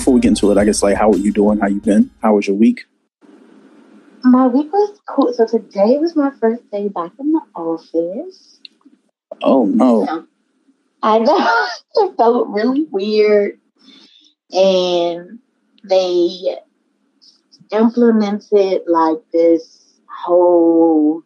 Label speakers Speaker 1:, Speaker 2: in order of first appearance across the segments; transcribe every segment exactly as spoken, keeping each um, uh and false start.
Speaker 1: before we get into it, I guess, like, how are you doing? How you been? How was your week?
Speaker 2: My week was cool. So today was my first day back in the office.
Speaker 1: Oh, no.
Speaker 2: I know. It felt really weird. And they implemented, like, this whole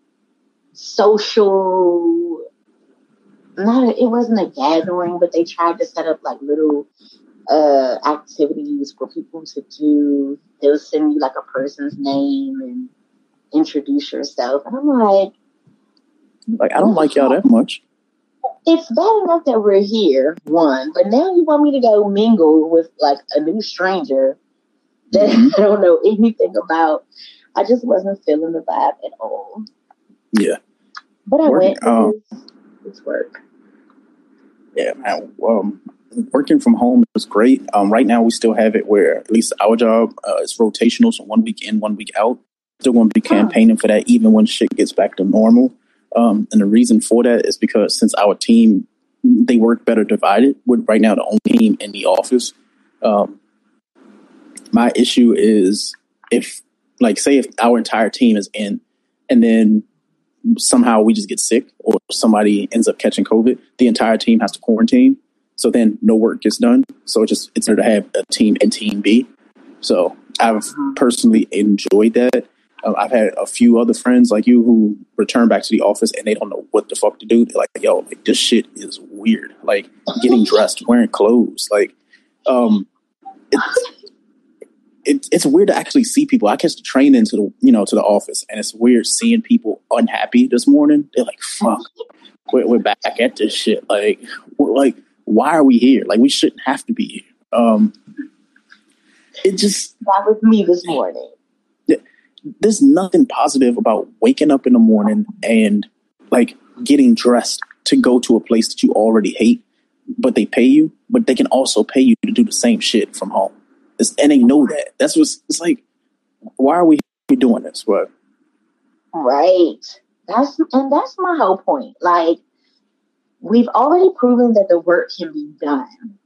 Speaker 2: social... Not a, it wasn't a gathering, but they tried to set up, like, little uh, activities for people to do. They'll send you, like, a person's name and introduce yourself. And I'm like...
Speaker 1: Like, I don't like y'all that much.
Speaker 2: It's bad enough that we're here, one, but now you want me to go mingle with, like, a new stranger that mm-hmm. I don't know anything about. I just wasn't feeling the vibe at all.
Speaker 1: Yeah.
Speaker 2: But I
Speaker 1: Work,
Speaker 2: went because
Speaker 1: um,
Speaker 2: it's work.
Speaker 1: Yeah, man. Um, working from home is great. Um, right now, we still have it where, at least our job, uh, is rotational, so one week in, one week out. Still going to be campaigning oh. for that even when shit gets back to normal. Um, and the reason for that is because since our team, they work better divided. We're right now the only team in the office. Um, my issue is if, like, say if our entire team is in and then somehow we just get sick or somebody ends up catching COVID, the entire team has to quarantine. So then no work gets done. So it just, it's better to have a team and team B. So I've personally enjoyed that. Um, I've had a few other friends like you who return back to the office and they don't know what the fuck to do. They're like, yo, like, this shit is weird. Like, getting dressed, wearing clothes. Like, um, it's, it, it's weird to actually see people. I catch the train into the, you know, to the office, and it's weird seeing people unhappy this morning. They're like, fuck, we're, we're back at this shit. Like, like, why are we here? Like, we shouldn't have to be here. Um, it just...
Speaker 2: That was me this morning.
Speaker 1: There's nothing positive about waking up in the morning and, like, getting dressed to go to a place that you already hate, but they pay you, but they can also pay you to do the same shit from home. It's, and they know that. That's what's, it's like, why are we doing this? What?
Speaker 2: Right. That's, and that's my whole point. Like, we've already proven that the work can be done.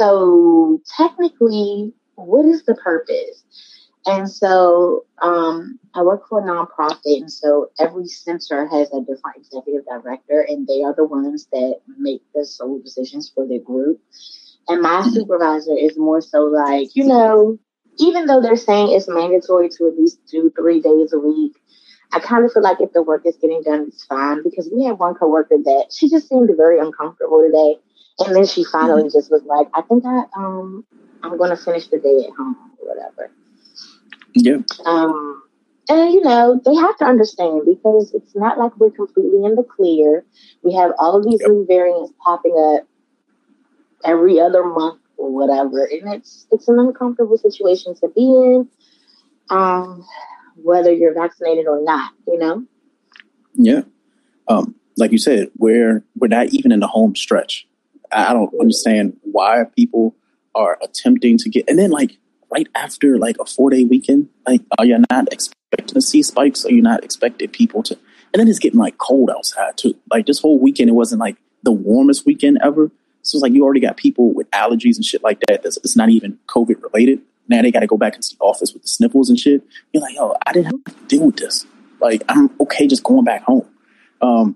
Speaker 2: So technically, what is the purpose? And so um, I work for a nonprofit, and so every center has a different executive director, and they are the ones that make the sole decisions for their group. And my supervisor is more so like, you know, even though they're saying it's mandatory to at least do three days a week, I kind of feel like if the work is getting done, it's fine. Because we had one coworker that she just seemed very uncomfortable today. And then she finally mm-hmm. just was like, I think I, um, I'm going to finish the day at home or whatever.
Speaker 1: Yeah.
Speaker 2: Um, and, you know, they have to understand because it's not like we're completely in the clear. We have all of these yep. new variants popping up every other month or whatever. And it's it's an uncomfortable situation to be in, um, whether you're vaccinated or not, you know?
Speaker 1: Yeah. Um, like you said, we're, we're not even in the home stretch. I don't mm-hmm. understand why people are attempting to get... And then, like, right after like a four day weekend, like, are you not expecting to see spikes? Are you not expecting people to, and then it's getting like cold outside too. Like this whole weekend, it wasn't like the warmest weekend ever. So it's like, you already got people with allergies and shit like that. That's, it's not even COVID related. Now they got to go back into the office with the sniffles and shit. You're like, yo, I didn't have to deal with this. Like, I'm okay just going back home. Um,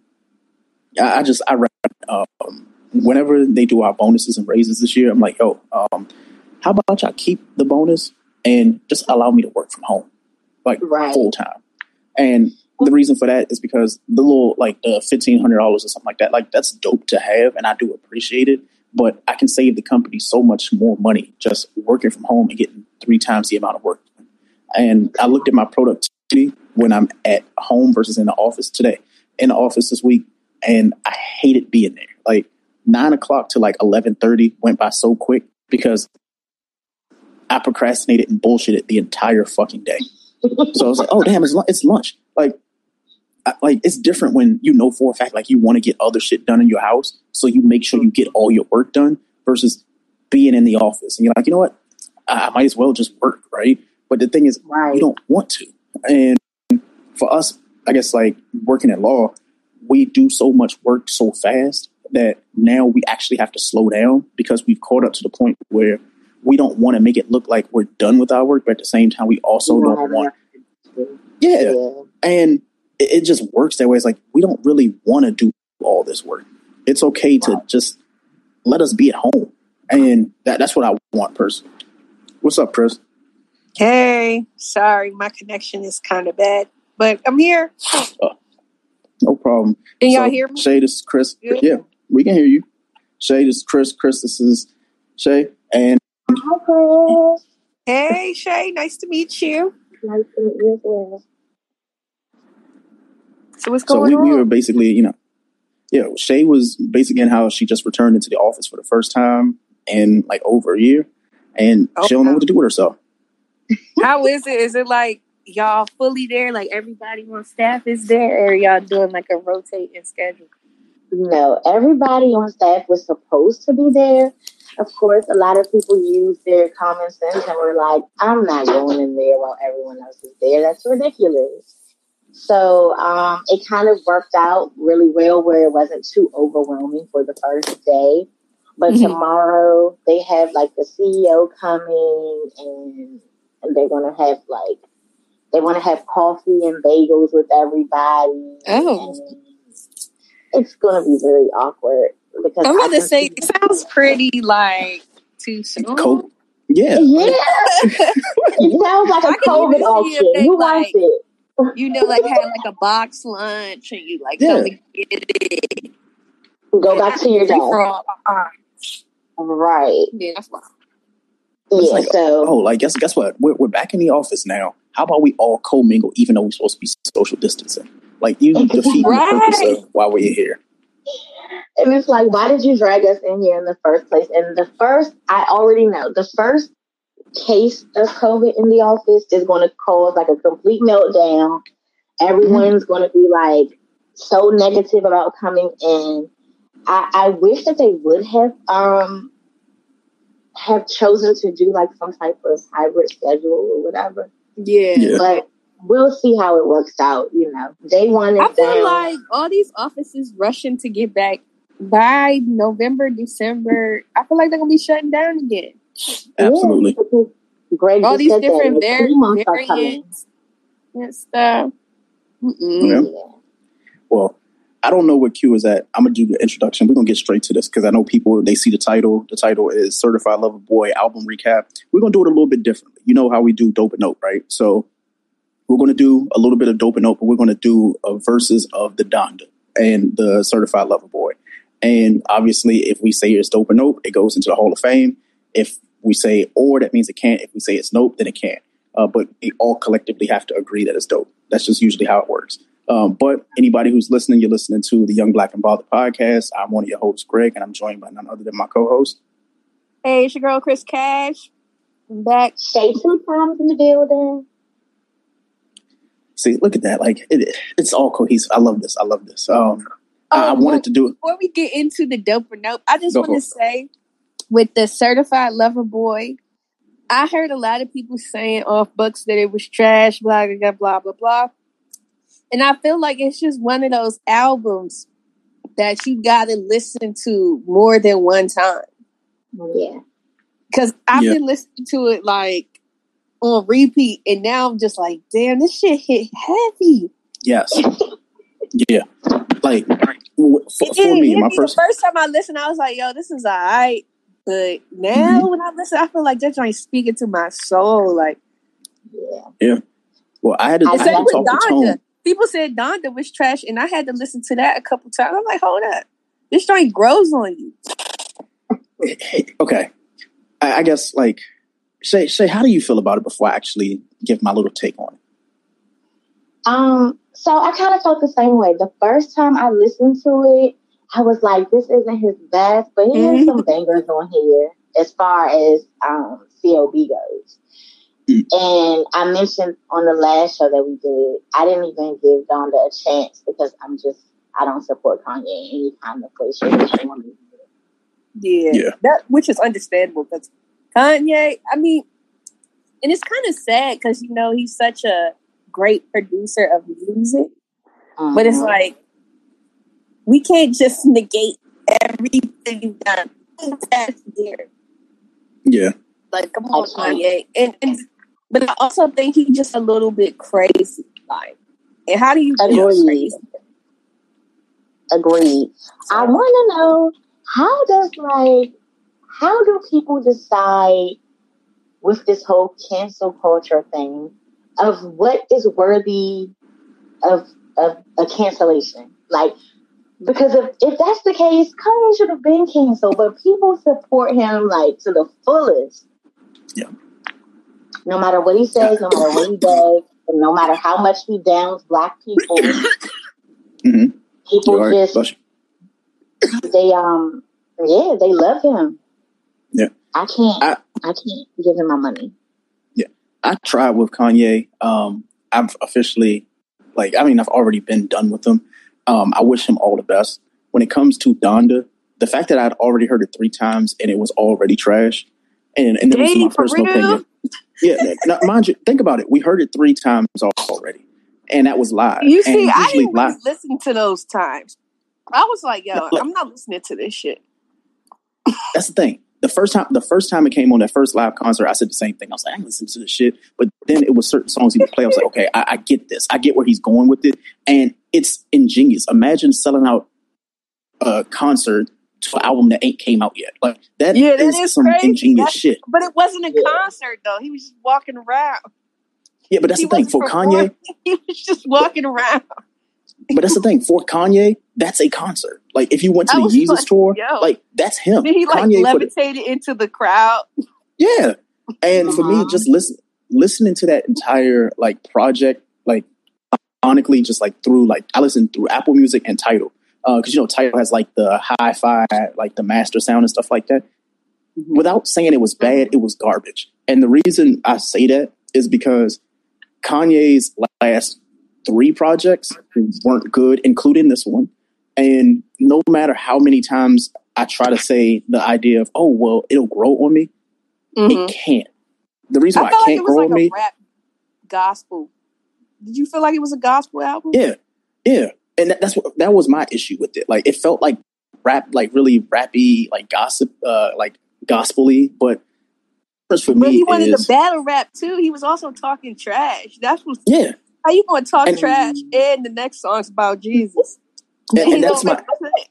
Speaker 1: I, I just, I, um, whenever they do our bonuses and raises this year, I'm like, yo, um, how about y'all keep the bonus and just allow me to work from home, like right. full time? And the reason for that is because the little, like the fifteen hundred dollars or something like that, like that's dope to have. And I do appreciate it, but I can save the company so much more money just working from home and getting three times the amount of work. And I looked at my productivity when I'm at home versus in the office today, in the office this week. And I hated being there. Like nine o'clock to like eleven thirty went by so quick because I procrastinated and bullshitted the entire fucking day. So I was like, oh, damn, it's, it's lunch. Like, I, like it's different when you know for a fact, like you want to get other shit done in your house. So you make sure you get all your work done versus being in the office. And you're like, you know what? I, I might as well just work, right? But the thing is, right. you don't want to. And for us, I guess like working at law, we do so much work so fast that now we actually have to slow down because we've caught up to the point where we don't want to make it look like we're done with our work, but at the same time, we also
Speaker 2: We
Speaker 1: don't,
Speaker 2: don't have
Speaker 1: want.
Speaker 2: enough.
Speaker 1: Yeah.
Speaker 2: Yeah.
Speaker 1: And it, it just works that way. It's like, we don't really want to do all this work. It's okay to
Speaker 2: Right.
Speaker 1: just let us be at home. And that, that's what I want personally. What's up, Chris?
Speaker 3: Hey, sorry, my connection is kind of bad, but I'm here.
Speaker 1: Uh, no problem.
Speaker 3: Can y'all
Speaker 1: So,
Speaker 3: hear me?
Speaker 1: Shay, this is Chris.
Speaker 3: Good.
Speaker 1: Yeah, we can hear you. Shay, this is Chris. Chris, this is Shay. And
Speaker 2: Hi, Chris.
Speaker 3: Hey, Shay, nice to meet you.
Speaker 2: Nice to meet you as well.
Speaker 3: So what's
Speaker 1: so
Speaker 3: going
Speaker 1: we,
Speaker 3: on?
Speaker 1: we were basically, you know, yeah, Shay was basically in how she just returned into the office for the first time in like over a year. And
Speaker 3: Oh,
Speaker 1: she don't know
Speaker 3: wow.
Speaker 1: what to do with herself.
Speaker 3: How is it? Is it like y'all fully there? Like everybody on staff is there, or y'all doing like a rotating schedule?
Speaker 2: No, everybody on staff was supposed to be there. Of course, a lot of people use their common sense and were like, I'm not going in there while everyone else is there. That's ridiculous. So um, it kind of worked out really well where it wasn't too overwhelming for the first day. But
Speaker 3: Mhm.
Speaker 2: tomorrow they have like the C E O coming and, and they're going to have like, they want to have coffee and bagels with everybody.
Speaker 3: Oh,
Speaker 2: And it's going to be very awkward because
Speaker 3: I'm
Speaker 2: I
Speaker 3: about to
Speaker 2: can
Speaker 3: say
Speaker 2: see.
Speaker 3: it sounds pretty like too soon.
Speaker 1: Co- yeah.
Speaker 2: Yeah, it sounds like a
Speaker 3: I can
Speaker 2: COVID
Speaker 3: even see if
Speaker 2: auction.
Speaker 3: they
Speaker 2: Who wants
Speaker 3: like,
Speaker 2: it?
Speaker 3: you know, like had like a box lunch and you like
Speaker 1: Yeah.
Speaker 3: come and get it.
Speaker 2: Go back to your
Speaker 3: Free
Speaker 2: desk.
Speaker 3: for all. Uh,
Speaker 2: Right.
Speaker 3: Yeah, that's why.
Speaker 1: It's
Speaker 2: Yeah,
Speaker 1: like,
Speaker 2: so
Speaker 1: oh, like, guess, guess what? We're, we're back in the office now. How about we all commingle even though we're supposed to be social distancing? Like, you defeat the purpose
Speaker 3: Right.
Speaker 1: of why we're here.
Speaker 2: and it's like, why did you drag us in here in the first place? And the first, I already know, the first case of COVID in the office is going to cause like a complete meltdown. Everyone's going to be like so negative about coming in. I, I wish that they would have um have chosen to do like some type of hybrid schedule or whatever.
Speaker 3: Yeah.
Speaker 1: Yeah.
Speaker 2: But we'll see how it works out. You know, day one is
Speaker 3: I feel
Speaker 2: down.
Speaker 3: like all these offices rushing to get back by November, December. I feel like they're gonna be shutting down again.
Speaker 1: Absolutely.
Speaker 2: Yeah, because Greg
Speaker 3: All
Speaker 2: just
Speaker 3: these
Speaker 2: said that
Speaker 3: different
Speaker 2: the
Speaker 3: var-
Speaker 2: two months are coming.
Speaker 3: variants and stuff. Mm-mm.
Speaker 1: Yeah.
Speaker 2: Yeah.
Speaker 1: Well, I don't know what Q is at. I'm going to do the introduction. We're going to get straight to this because I know people, they see the title. The title is Certified Lover Boy Album Recap. We're going to do it a little bit differently. You know how we do Dope and Note, right? So we're going to do a little bit of Dope and Note, but we're going to do a verses of the Donda and the Certified Lover Boy. And obviously, if we say it's Dope and Nope, it goes into the Hall of Fame. If we say or, that means it can't. If we say it's Nope, then it can't. Uh, but we all collectively have to agree that it's dope. That's just usually how it works. Um, but anybody who's listening, you're listening to the Young Black and Bothered podcast. I'm one of your hosts, Greg, and I'm joined by none other than my co-host.
Speaker 3: Hey, it's your girl Chris Cash. I'm back.
Speaker 2: Shay two times in the building.
Speaker 1: See, look at that. Like, it, it's all cohesive. I love this. I love this. Um, I, I
Speaker 3: Um,
Speaker 1: wanted to do it.
Speaker 3: Before we get into the Dope or Nope, I just
Speaker 1: Go
Speaker 3: want
Speaker 1: for
Speaker 3: to
Speaker 1: it.
Speaker 3: say with the Certified Lover Boy, I heard a lot of people saying off books that it was trash, blah, blah, blah, blah, blah, blah. And I feel like it's just one of those albums that you got to listen to more than one time.
Speaker 2: Yeah.
Speaker 3: Because I've
Speaker 1: Yeah.
Speaker 3: been listening to it like on repeat, and now I'm just like, damn, this shit hit heavy.
Speaker 1: Yes. Yeah. Like, w- for,
Speaker 3: It
Speaker 1: for
Speaker 3: didn't
Speaker 1: me,
Speaker 3: hit
Speaker 1: my
Speaker 3: me
Speaker 1: first...
Speaker 3: the first time I listened. I was like, yo, this is all right. But now
Speaker 1: Mhm.
Speaker 3: when I listen, I feel like that joint speaking to my soul. Like,
Speaker 2: Yeah.
Speaker 1: Yeah. Well, I had to,
Speaker 2: I
Speaker 1: I
Speaker 3: and
Speaker 1: had
Speaker 3: same
Speaker 1: to
Speaker 3: with
Speaker 1: talk to
Speaker 3: Donda.
Speaker 1: Tone.
Speaker 3: People said Donda was trash, and I had to listen to that a couple times. I'm like, hold up. This joint grows on you.
Speaker 1: Okay. I, I guess, like, Shay, Shay, how do you feel about it before I actually give my little take on it?
Speaker 2: Um, so I kind of felt the same way. The first time I listened to it, I was like, this isn't his best, but he has some bangers on here as far as um, C L B goes.
Speaker 1: Mm.
Speaker 2: And I mentioned on the last show that we did, I didn't even give Donda a chance because I'm just, I don't support Kanye in any kind of way, shape, or form.
Speaker 3: Yeah.
Speaker 1: Yeah.
Speaker 3: That, which is understandable because Kanye, I mean, and it's kind of sad because, you know, he's such a great producer of music.
Speaker 2: Mm-hmm.
Speaker 3: But it's like, we can't just negate everything you've done.
Speaker 1: Yeah.
Speaker 3: Like, come on, Kanye. And, and but I also think he's just a little bit crazy. Like, and how do you do
Speaker 2: Agreed. Agreed. So, I want to know, how does, like, how do people decide with this whole cancel culture thing of what is worthy of of a cancellation? Like, because if, if that's the case, Kanye should have been canceled, but people support him, like, to the fullest.
Speaker 1: Yeah.
Speaker 2: No matter what he says, no matter what he does, and no matter how much he downs black people,
Speaker 1: mm-hmm.
Speaker 2: people
Speaker 1: right.
Speaker 2: just,
Speaker 1: Bless you.
Speaker 2: they, um, yeah, they love him.
Speaker 1: Yeah.
Speaker 2: I can't,
Speaker 1: I,
Speaker 2: I can't give him my money.
Speaker 1: Yeah. I tried with Kanye. Um, I've officially, like, I mean, I've already been done with him. Um, I wish him all the best. When it comes to Donda, the fact that I'd already heard it three times and it was already trash, and, and this is my personal opinion. Yeah, now, mind you, think about it. We heard it three times already, and that was live.
Speaker 3: You see,
Speaker 1: and
Speaker 3: I didn't really
Speaker 1: live,
Speaker 3: listen to those times. I was like, yo, like, I'm not listening to this shit.
Speaker 1: That's the thing. The first time, the first time it came on that first live concert, I said the same thing. I was like, I ain't listening to this shit. But then it was certain songs he would play. I was like, okay, I, I get this. I get where he's going with it, and it's ingenious. Imagine selling out a concert to an album that ain't came out yet. Like that,
Speaker 3: yeah, that
Speaker 1: is,
Speaker 3: is
Speaker 1: some
Speaker 3: crazy.
Speaker 1: ingenious
Speaker 3: that's,
Speaker 1: shit.
Speaker 3: But it wasn't a concert though. He was just walking around.
Speaker 1: Yeah, but that's
Speaker 3: he
Speaker 1: the thing for
Speaker 3: performing.
Speaker 1: Kanye.
Speaker 3: He was just walking around.
Speaker 1: But that's the thing for Kanye. That's a concert. Like if you went to the Yeezus like, tour, yo. like that's him.
Speaker 3: Then he like Kanye levitated the, into the crowd.
Speaker 1: Yeah, and uh-huh. for me, just listen, listening to that entire like project, like ironically, just like through like I listened through Apple Music and Tidal. Because, uh, you know, Tidal has, like, the hi-fi, like, the master sound and stuff like that. Mm-hmm. Without saying it was bad, it was garbage. And the reason I say that is because Kanye's last three projects weren't good, including this one. And no matter how many times I try to say the idea of, oh, well, it'll grow on me, mm-hmm. it can't. The reason
Speaker 3: I
Speaker 1: why
Speaker 3: felt
Speaker 1: it can't
Speaker 3: like it was
Speaker 1: grow
Speaker 3: like
Speaker 1: on
Speaker 3: a
Speaker 1: me...
Speaker 3: rap gospel. Did you feel like it was a gospel album?
Speaker 1: Yeah, yeah. And that, that's what that was my issue with it. Like it felt like rap, like really rappy, like gossip, uh, like gospel-y. But first for
Speaker 3: but
Speaker 1: me,
Speaker 3: he wanted
Speaker 1: is,
Speaker 3: to battle rap too. He was also talking trash. That's what.
Speaker 1: Yeah.
Speaker 3: How you going to talk
Speaker 1: and,
Speaker 3: trash? And the next song's about Jesus.
Speaker 1: And, and that's my.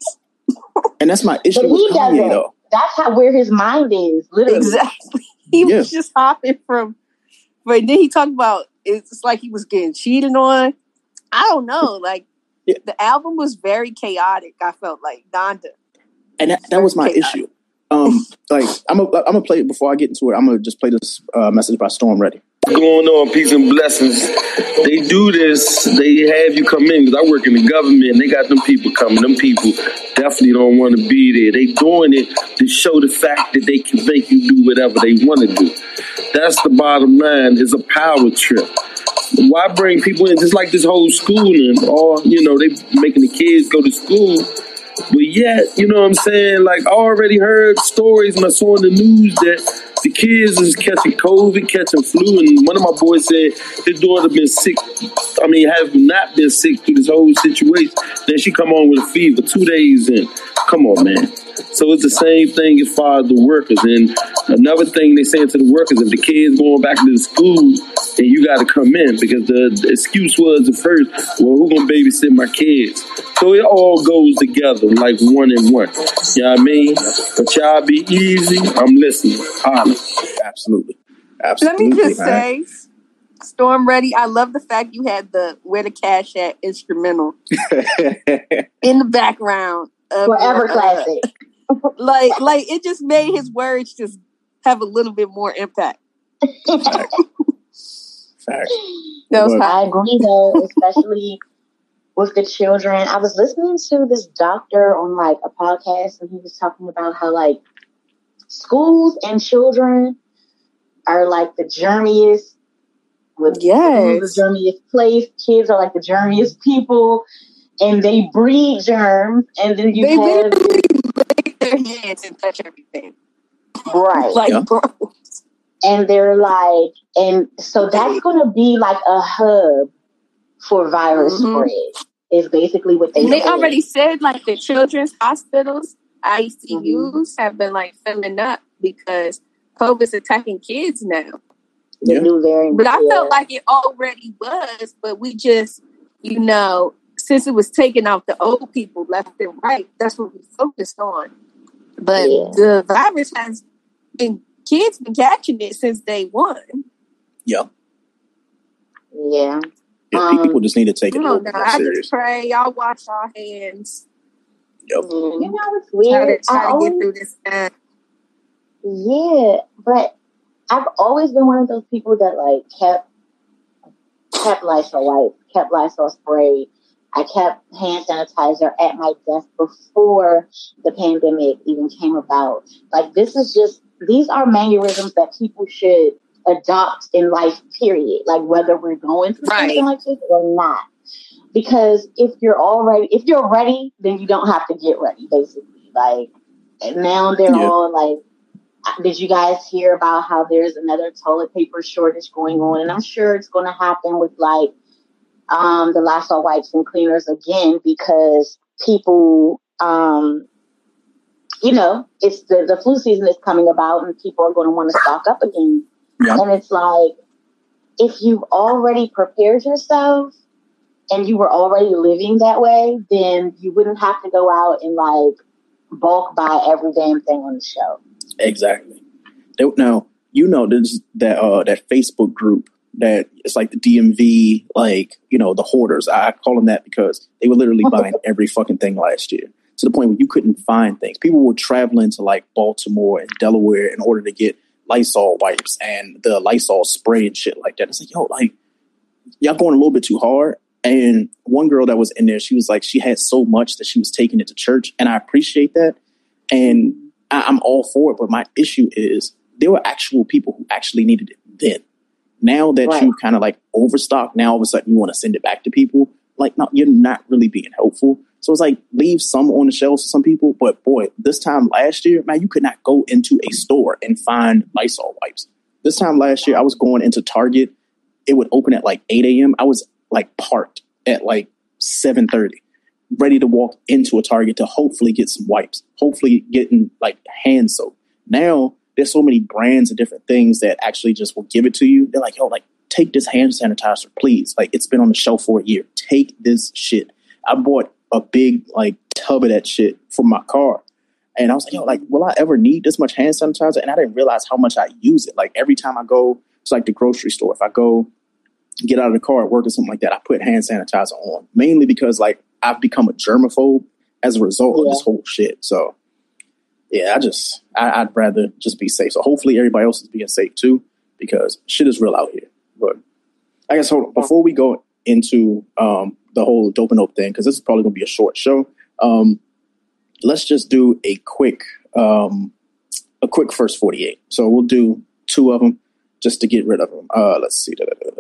Speaker 1: And that's my issue with Kanye, though.
Speaker 2: That's how where his mind is. Literally,
Speaker 3: exactly. He yeah. was just hopping from. But then he talked about it's like he was getting cheated on. I don't know, like. Yeah. The album was very chaotic. I felt like Donda,
Speaker 1: and that, that was my chaotic. issue. Um, like I'm gonna I'm gonna play it before I get into it. I'm gonna just play this uh, message by Storm Ready.
Speaker 4: Going on, peace and blessings. They do this. They have you come in because I work in the government. And they got them people coming. Them people definitely don't want to be there. They doing it to show the fact that they can make you do whatever they want to do. That's the bottom line. It's a power trip. Why bring people in just like this whole schooling? Or, you know, they making the kids go to school. But yet, you know what I'm saying? Like, I already heard stories and I saw in the news that the kids is catching COVID, catching flu. And one of my boys said his daughter been sick. I mean, has not been sick through this whole situation. Then she come on with a fever two days in. Come on, man. So it's the same thing as far as the workers. And another thing they saying to the workers, if the kids going back to the school, then you got to come in because the, the excuse was at first, well, who gonna babysit my kids? So it all goes together like one and one. You know what I mean? But y'all be easy. I'm listening. Honest.
Speaker 1: Absolutely. Absolutely.
Speaker 3: Let me just man. say, Storm Ready, I love the fact you had the Where the Cash At instrumental in the background.
Speaker 2: Forever classic.
Speaker 3: like, like it just made his words just have a little bit more impact.
Speaker 1: Fact. Fact.
Speaker 2: That was I agree, though, especially with the children. I was listening to this doctor on like a podcast, and he was talking about how like schools and children are like the germiest. With
Speaker 3: yes.
Speaker 2: the germiest place, kids are like the germiest people. And they breed germs, and then you
Speaker 3: they
Speaker 2: have
Speaker 3: break their hands and touch everything,
Speaker 2: right?
Speaker 3: Like,
Speaker 1: yeah.
Speaker 3: gross.
Speaker 2: And they're like, and so that's going to be like a hub for virus mm-hmm. spread. Is basically what they.
Speaker 3: And they
Speaker 2: said.
Speaker 3: already said like the children's hospitals, I C Us, mm-hmm. have been like filling up because COVID's attacking kids now.
Speaker 2: The
Speaker 1: Yeah.
Speaker 2: new variant.
Speaker 3: But I
Speaker 2: yeah.
Speaker 3: felt like it already was, but we just, you know, since it was taking out the old people left and right, that's what we focused on. But
Speaker 2: Yeah.
Speaker 3: the virus has been, kids been catching it since day one.
Speaker 1: Yeah.
Speaker 2: Yeah.
Speaker 1: Yeah,
Speaker 2: Um,
Speaker 1: people just need to take it
Speaker 3: I
Speaker 1: a little
Speaker 3: don't know.
Speaker 1: bit more
Speaker 3: I
Speaker 1: serious.
Speaker 3: just pray y'all wash our hands.
Speaker 1: Yep.
Speaker 2: You know, it's
Speaker 3: Try to,
Speaker 2: weird. I
Speaker 3: try to get
Speaker 2: always,
Speaker 3: through this time.
Speaker 2: yeah, but I've always been one of those people that like kept kept Lysol wipes, kept Lysol spray. I kept hand sanitizer at my desk before the pandemic even came about. Like, this is just, these are mannerisms that people should adopt in life, period. Like, whether we're going through
Speaker 3: Right.
Speaker 2: something like this or not. Because if you're already, if you're ready, then you don't have to get ready, basically. Like, and now they're
Speaker 1: Yeah.
Speaker 2: all like, did you guys hear about how there's another toilet paper shortage going on? And I'm sure it's going to happen with like um, the Lysol wipes and cleaners again, because people, um, you know, it's the, the flu season is coming about and people are going to want to stock up again.
Speaker 1: Yeah.
Speaker 2: And it's like, if you've already prepared yourself and you were already living that way, then you wouldn't have to go out and like bulk buy every damn thing on the shelf.
Speaker 1: Exactly. They, now, you know, there's that uh, that Facebook group that it's like the D M V, like, you know, the hoarders. I call them that because they were literally buying every fucking thing last year to the point where you couldn't find things. People were traveling to like Baltimore and Delaware in order to get Lysol wipes and the Lysol spray and shit like that. It's like, yo, like, y'all going a little bit too hard. And one girl that was in there, she was like, she had so much that she was taking it to church. And I appreciate that. And I, I'm all for it. But my issue is there were actual people who actually needed it then. Now that
Speaker 2: Right.
Speaker 1: you've kind of like overstocked, now all of a sudden you want to send it back to people. Like, no, you're not really being helpful. So it's like, leave some on the shelves for some people. But boy, this time last year, man, you could not go into a store and find Lysol wipes. This time last year, I was going into Target. It would open at like eight a.m. I was like parked at like seven thirty, ready to walk into a Target to hopefully get some wipes, hopefully getting like hand soap. Now, there's so many brands and different things that actually just will give it to you. They're like, yo, like, take this hand sanitizer, please. Like, it's been on the shelf for a year. Take this shit. I bought a big, like, tub of that shit for my car. And I was like, yo, like, will I ever need this much hand sanitizer? And I didn't realize how much I use it. Like, every time I go to, like, the grocery store, if I go get out of the car at work or something like that, I put hand sanitizer on. Mainly because, like, I've become a germaphobe as a result
Speaker 2: Yeah.
Speaker 1: of this whole shit. So, yeah, I just, I, I'd rather just be safe. So hopefully everybody else is being safe too, because shit is real out here. But I guess hold on, before we go into um, the whole Dope and Dope thing, because this is probably going to be a short show, um, let's just do a quick, um, a quick first forty-eight. So we'll do two of them just to get rid of them. Uh, let's see. Da, da, da,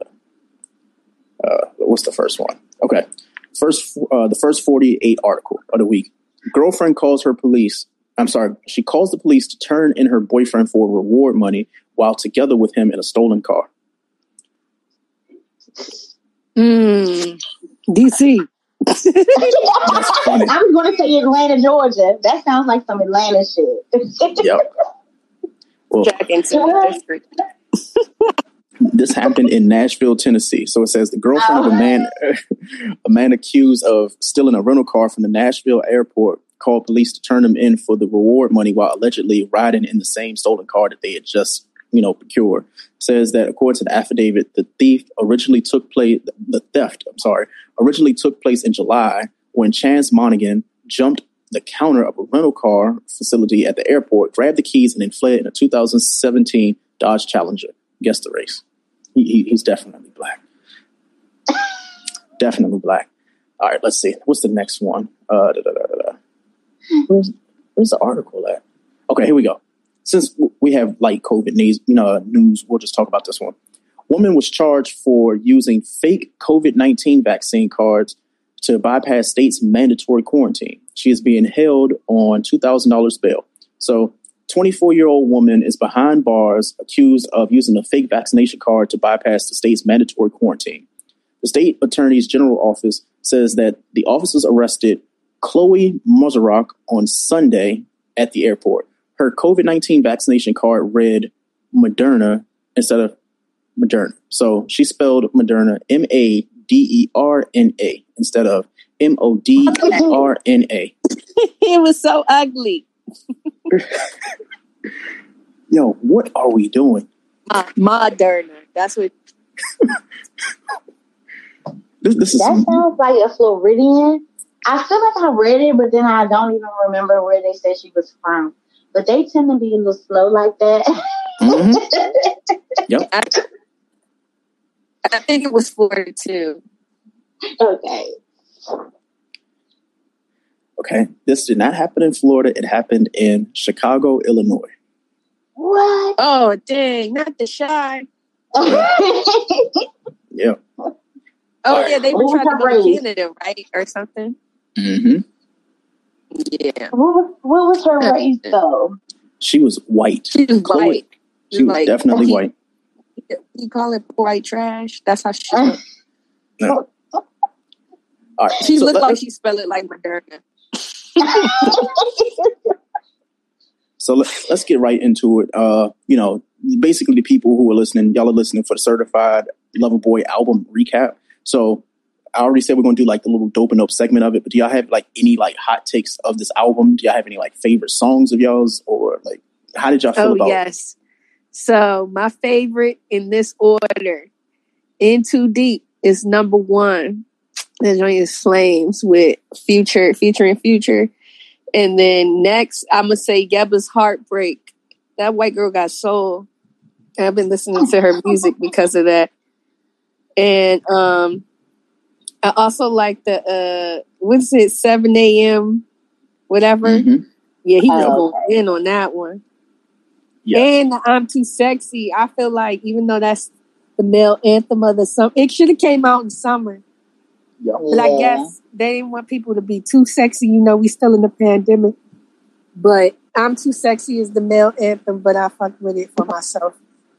Speaker 1: da. Uh, what's the first one? Okay. First, uh, the first forty-eight article of the week. Girlfriend calls her police. I'm sorry. She calls the police to turn in her boyfriend for reward money while together with him in a stolen car.
Speaker 3: Mm, D C.
Speaker 1: That's funny.
Speaker 2: I was going to say Atlanta, Georgia. That sounds like some Atlanta shit.
Speaker 1: Yep. Well,
Speaker 3: Jack into the district.
Speaker 1: this happened in Nashville, Tennessee. So it says the girlfriend of a man, a man accused of stealing a rental car from the Nashville airport, called police to turn him in for the reward money while allegedly riding in the same stolen car that they had just, you know, procured. Says that according to the affidavit, the thief originally took place, the theft, I'm sorry, originally took place in July when Chance Monaghan jumped the counter of a rental car facility at the airport, grabbed the keys, and then fled in a two thousand seventeen Dodge Challenger. Guess the race. He, he, he's definitely black. Definitely black. All right, let's see. What's the next one? Uh, da, da, da, da, da. Where's, where's the article at? Okay, here we go. Since we have light COVID news, you know, news, we'll just talk about this one. Woman was charged for using fake COVID nineteen vaccine cards to bypass state's mandatory quarantine. She is being held on two thousand dollars bail. So, twenty-four-year-old woman is behind bars accused of using a fake vaccination card to bypass the state's mandatory quarantine. The state attorney's general office says that the officers arrested Chloe Mozarok on Sunday at the airport. Her COVID nineteen vaccination card read Moderna instead of Moderna. So she spelled Moderna M A D E R N A instead of M O D E R N A.
Speaker 3: It was so ugly.
Speaker 1: Yo, what are we doing?
Speaker 3: Uh, Moderna. That's what.
Speaker 1: This, this is
Speaker 2: that
Speaker 1: some,
Speaker 2: sounds like a Floridian. I feel like I read it, but then I don't even remember where they said she was from. But they tend to be a little slow like that.
Speaker 1: Mm-hmm. Yep.
Speaker 3: I, I think it was Florida too.
Speaker 2: Okay.
Speaker 1: Okay. This did not happen in Florida. It happened in Chicago, Illinois.
Speaker 2: What?
Speaker 3: Oh, dang. Not the shy.
Speaker 1: Yeah.
Speaker 3: Oh,
Speaker 1: Right.
Speaker 3: yeah. They were
Speaker 2: What
Speaker 3: trying to
Speaker 2: was
Speaker 3: go
Speaker 2: her
Speaker 3: to
Speaker 2: race?
Speaker 3: Canada, right? Or something.
Speaker 1: Mm-hmm.
Speaker 3: Yeah.
Speaker 2: What was, what was her race, though?
Speaker 1: She was white.
Speaker 3: She was
Speaker 1: Chloe-
Speaker 3: white.
Speaker 1: She was
Speaker 3: like,
Speaker 1: definitely
Speaker 3: he,
Speaker 1: white.
Speaker 3: You call it white trash? That's how she looked.
Speaker 1: No. All right.
Speaker 3: She
Speaker 1: so
Speaker 3: looked
Speaker 1: let-
Speaker 3: like she spelled it like Moderna.
Speaker 1: So let, let's get right into it. Uh, you know, basically the people who are listening, y'all are listening for the Certified Lover Boy album recap. So I already said we're going to do like the little doping up segment of it, but do y'all have like any like hot takes of this album? Do y'all have any like favorite songs of y'all's, or like how did y'all feel
Speaker 3: Oh,
Speaker 1: about it?
Speaker 3: yes. So my favorite in this order, In Too Deep, is number one. The joint is Flames with Future, featuring Future. And then next, I'm going to say Yebba's Heartbreak. That white girl got soul. And I've been listening to her music because of that. And um, I also like the, uh, what's it, seven a.m., whatever.
Speaker 1: Mm-hmm.
Speaker 3: Yeah, he was
Speaker 2: Oh,
Speaker 3: going in on that one.
Speaker 1: Yeah.
Speaker 3: And the I'm Too Sexy. I feel like even though that's the male anthem of the summer, it should have came out in summer.
Speaker 1: Yeah.
Speaker 3: But I guess they didn't want people to be too sexy. You know, we still in the pandemic. But I'm Too Sexy is the male anthem, but I fuck with it for myself.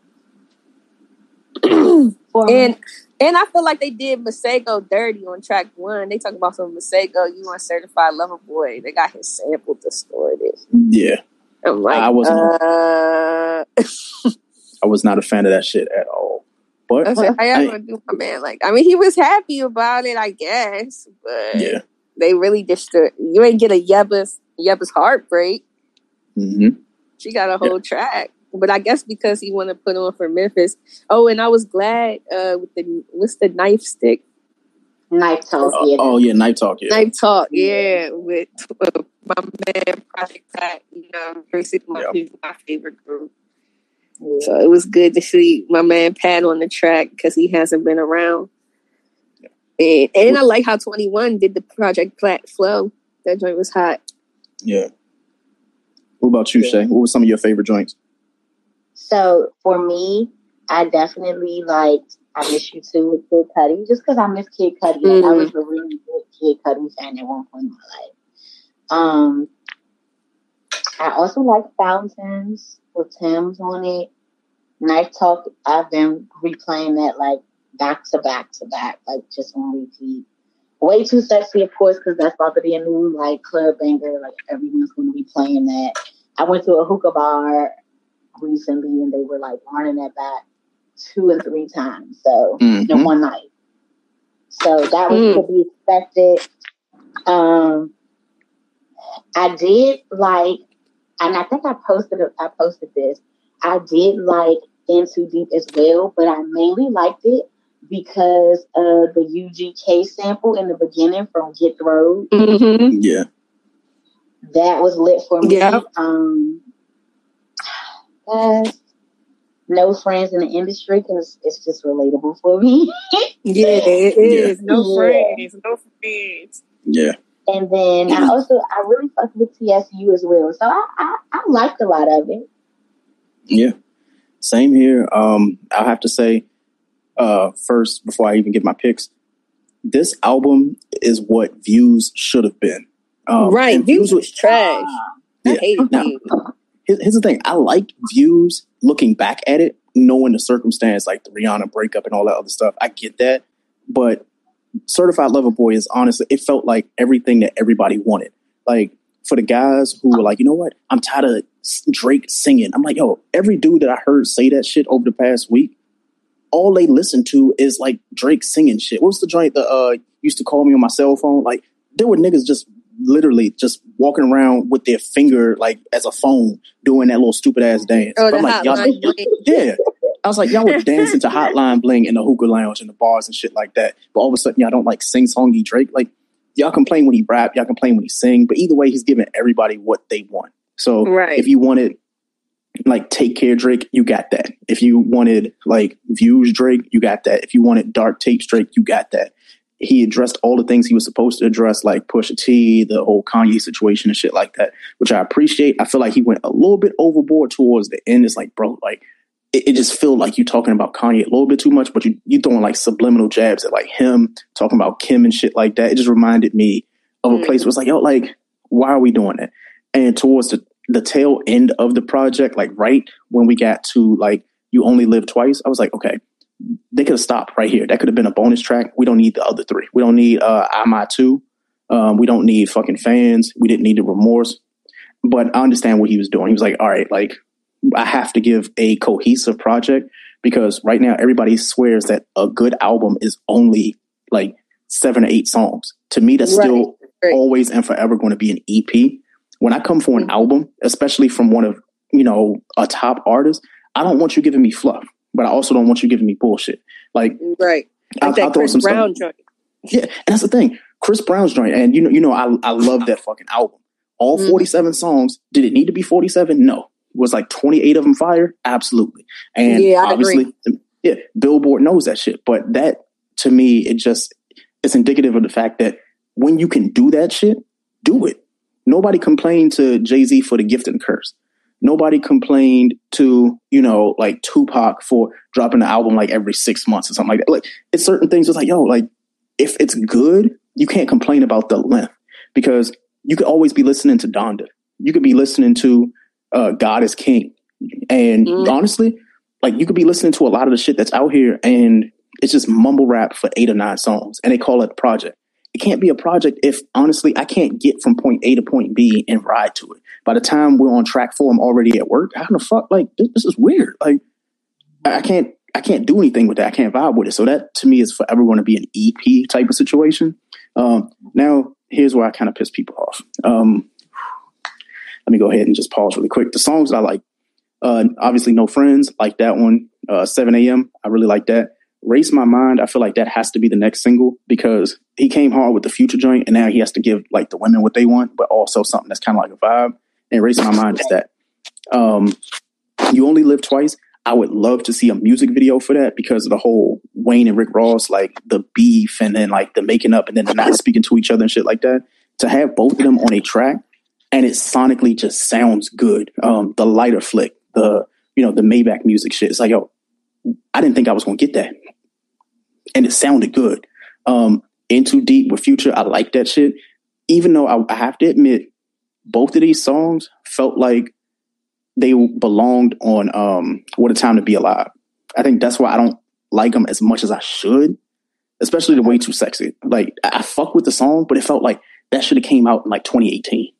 Speaker 2: For
Speaker 3: and and I feel like they did Masego dirty on track one. They talk about some Masego, you want Certified Lover Boy. They got his sample distorted.
Speaker 1: Yeah.
Speaker 3: I'm like,
Speaker 1: I wasn't.
Speaker 3: uh...
Speaker 1: I was not a fan of that shit at all. But
Speaker 3: I said, how y'all
Speaker 1: I-
Speaker 3: gonna do my man? Like, I mean, he was happy about it, I guess, but
Speaker 1: yeah.
Speaker 3: they really disturbed. You ain't get a Yebba's Yebba's Heartbreak.
Speaker 1: Mm-hmm.
Speaker 3: She got a whole track, but I guess because he wanted to put on for Memphis. Oh, and I was glad uh, with the what's the knife stick
Speaker 2: Knife Talk.
Speaker 1: Uh,
Speaker 2: Yeah.
Speaker 1: oh yeah, Night Talk. Yeah.
Speaker 3: knife talk, yeah, with uh, my man Project Pat. You know, basically my,
Speaker 1: Yeah.
Speaker 3: my favorite group.
Speaker 2: Yeah.
Speaker 3: So it was good to see my man Pat on the track because he hasn't been around. And, and I like how twenty-one did the Project Plat flow. That joint was hot.
Speaker 1: Yeah. What about you,
Speaker 2: Yeah.
Speaker 1: Shay? What were some of your favorite joints?
Speaker 2: So for me, I definitely liked I Miss You Too with Kid Cudi, just because I miss Kid Cudi. Like, I was a really good Kid Cudi fan at one point in my life. Um, I also like Fountains with Tim's on it. Knife Talk, I've been replaying that like back to back to back, like just on repeat. Way Too Sexy, of course, because that's about to be a new like club banger. Like everyone's going to be playing that. I went to a hookah bar recently and they were like running that back two and three times. So
Speaker 1: Mhm.
Speaker 2: in one night. So that was
Speaker 3: Mm.
Speaker 2: to be expected. Um, I did like, and I think I posted it, I posted this. I did like In Too Deep as well, but I mainly liked it because of the U G K sample in the beginning from Get Through.
Speaker 3: Mm-hmm.
Speaker 1: Yeah.
Speaker 2: That was lit for me.
Speaker 3: Yeah.
Speaker 2: Um, guys, no friends in the industry because it's just relatable for me.
Speaker 3: Yeah, it is.
Speaker 1: Yeah.
Speaker 3: No
Speaker 2: Yeah.
Speaker 3: friends. No friends.
Speaker 1: Yeah.
Speaker 2: And then I also I really fucked with T S U as well, so I, I I liked a lot of it.
Speaker 1: Yeah. Same here. Um, I'll have to say, uh, first, before I even give my picks, this album is what Views should have been. Um,
Speaker 3: right.
Speaker 1: and
Speaker 3: Views was trash.
Speaker 1: Yeah.
Speaker 3: I hated
Speaker 1: Now,
Speaker 3: Views.
Speaker 1: Here's, here's the thing. I like Views looking back at it, knowing the circumstance, like the Rihanna breakup and all that other stuff. I get that. But Certified Lover Boy is honestly, it felt like everything that everybody wanted. Like, for the guys who were like, you know what, I'm tired of Drake singing. I'm like, yo, every dude that I heard say that shit over the past week, all they listen to is like Drake singing shit. What was the joint that uh, used to call me on my cell phone? Like, there were niggas just literally just walking around with their finger like as a phone doing that little stupid ass dance.
Speaker 3: Oh,
Speaker 1: I'm like, y'all, yeah. I was like, y'all were dancing to Hotline Bling in the hookah lounge and the bars and shit like that. But all of a sudden, y'all don't like sing songy Drake. Like, y'all complain when he rap, y'all complain when he sing. But either way, he's giving everybody what they want. So
Speaker 3: right.
Speaker 1: if you wanted like Take Care Drake, you got that. If you wanted like Views Drake, you got that. If you wanted Dark Tapes Drake, you got that. He addressed all the things he was supposed to address, like Pusha T, the whole Kanye situation and shit like that, which I appreciate. I feel like he went a little bit overboard towards the end. It's like, bro, like, it, it just feel like you talking about Kanye a little bit too much, but you you throwing like subliminal jabs at like him, talking about Kim and shit like that. It just reminded me of a mm. place where it's like, yo, like, why are we doing that? And towards the, the tail end of the project, like right when we got to like, You Only Live Twice, I was like, okay, they could have stopped right here. That could have been a bonus track. We don't need the other three. We don't need uh, I'm I Too. Um, we don't need fucking Fans. We didn't need the Remorse. But I understand what he was doing. He was like, all right, like, I have to give a cohesive project because right now everybody swears that a good album is only like seven or eight songs. To me, that's right. still right. always and forever going to be an E P. When I come for an mm-hmm. album, especially from one of, you know, a top artist, I don't want you giving me fluff. But I also don't want you giving me bullshit. Like,
Speaker 3: right. Like
Speaker 1: I'll,
Speaker 3: that
Speaker 1: I'll throw
Speaker 3: Chris
Speaker 1: some
Speaker 3: Brown
Speaker 1: stuff.
Speaker 3: joint.
Speaker 1: Yeah, and that's the thing. Chris Brown's joint. And you know, you know, I I love that fucking album. All mm. forty-seven songs. Did it need to be forty-seven? No. Was like twenty-eight of them fire? Absolutely. And
Speaker 3: yeah,
Speaker 1: obviously, yeah, Billboard knows that shit. But that, to me, it just, it's indicative of the fact that when you can do that shit, do it. Nobody complained to Jay-Z for The Gift and Curse. Nobody complained to, you know, like Tupac for dropping an album like every six months or something like that. Like, it's certain things. It's like, yo, like, if it's good, you can't complain about the length because you could always be listening to Donda. You could be listening to uh, God is King. And mm. honestly, like, you could be listening to a lot of the shit that's out here and it's just mumble rap for eight or nine songs and they call it a project. It can't be a project if, honestly, I can't get from point A to point B and ride to it. By the time we're on track four, I'm already at work. How the fuck? Like, this, this is weird. Like, I can't, I can't do anything with that. I can't vibe with it. So that, to me, is forever going to be an E P type of situation. Um, now, here's where I kind of piss people off. Um, let me go ahead and just pause really quick. The songs that I like, uh, obviously, No Friends, like that one. Uh, seven a.m., I really like that. Race My Mind, I feel like that has to be the next single because he came hard with the Future joint and now he has to give like the women what they want, but also something that's kind of like a vibe. And Race My Mind is that. Um, You Only Live Twice. I would love to see a music video for that because of the whole Wayne and Rick Ross, like the beef and then like the making up and then the not speaking to each other and shit like that. To have both of them on a track and it sonically just sounds good. Um, the lighter flick, the, you know, the Maybach music shit. It's like, yo, I didn't think I was going to get that. And it sounded good. Um, In Too Deep with Future, I like that shit. Even though I, I have to admit, both of these songs felt like they belonged on um, What a Time to Be Alive. I think that's why I don't like them as much as I should, especially the Way Too Sexy. Like, I, I fuck with the song, but it felt like that should have came out in like twenty eighteen.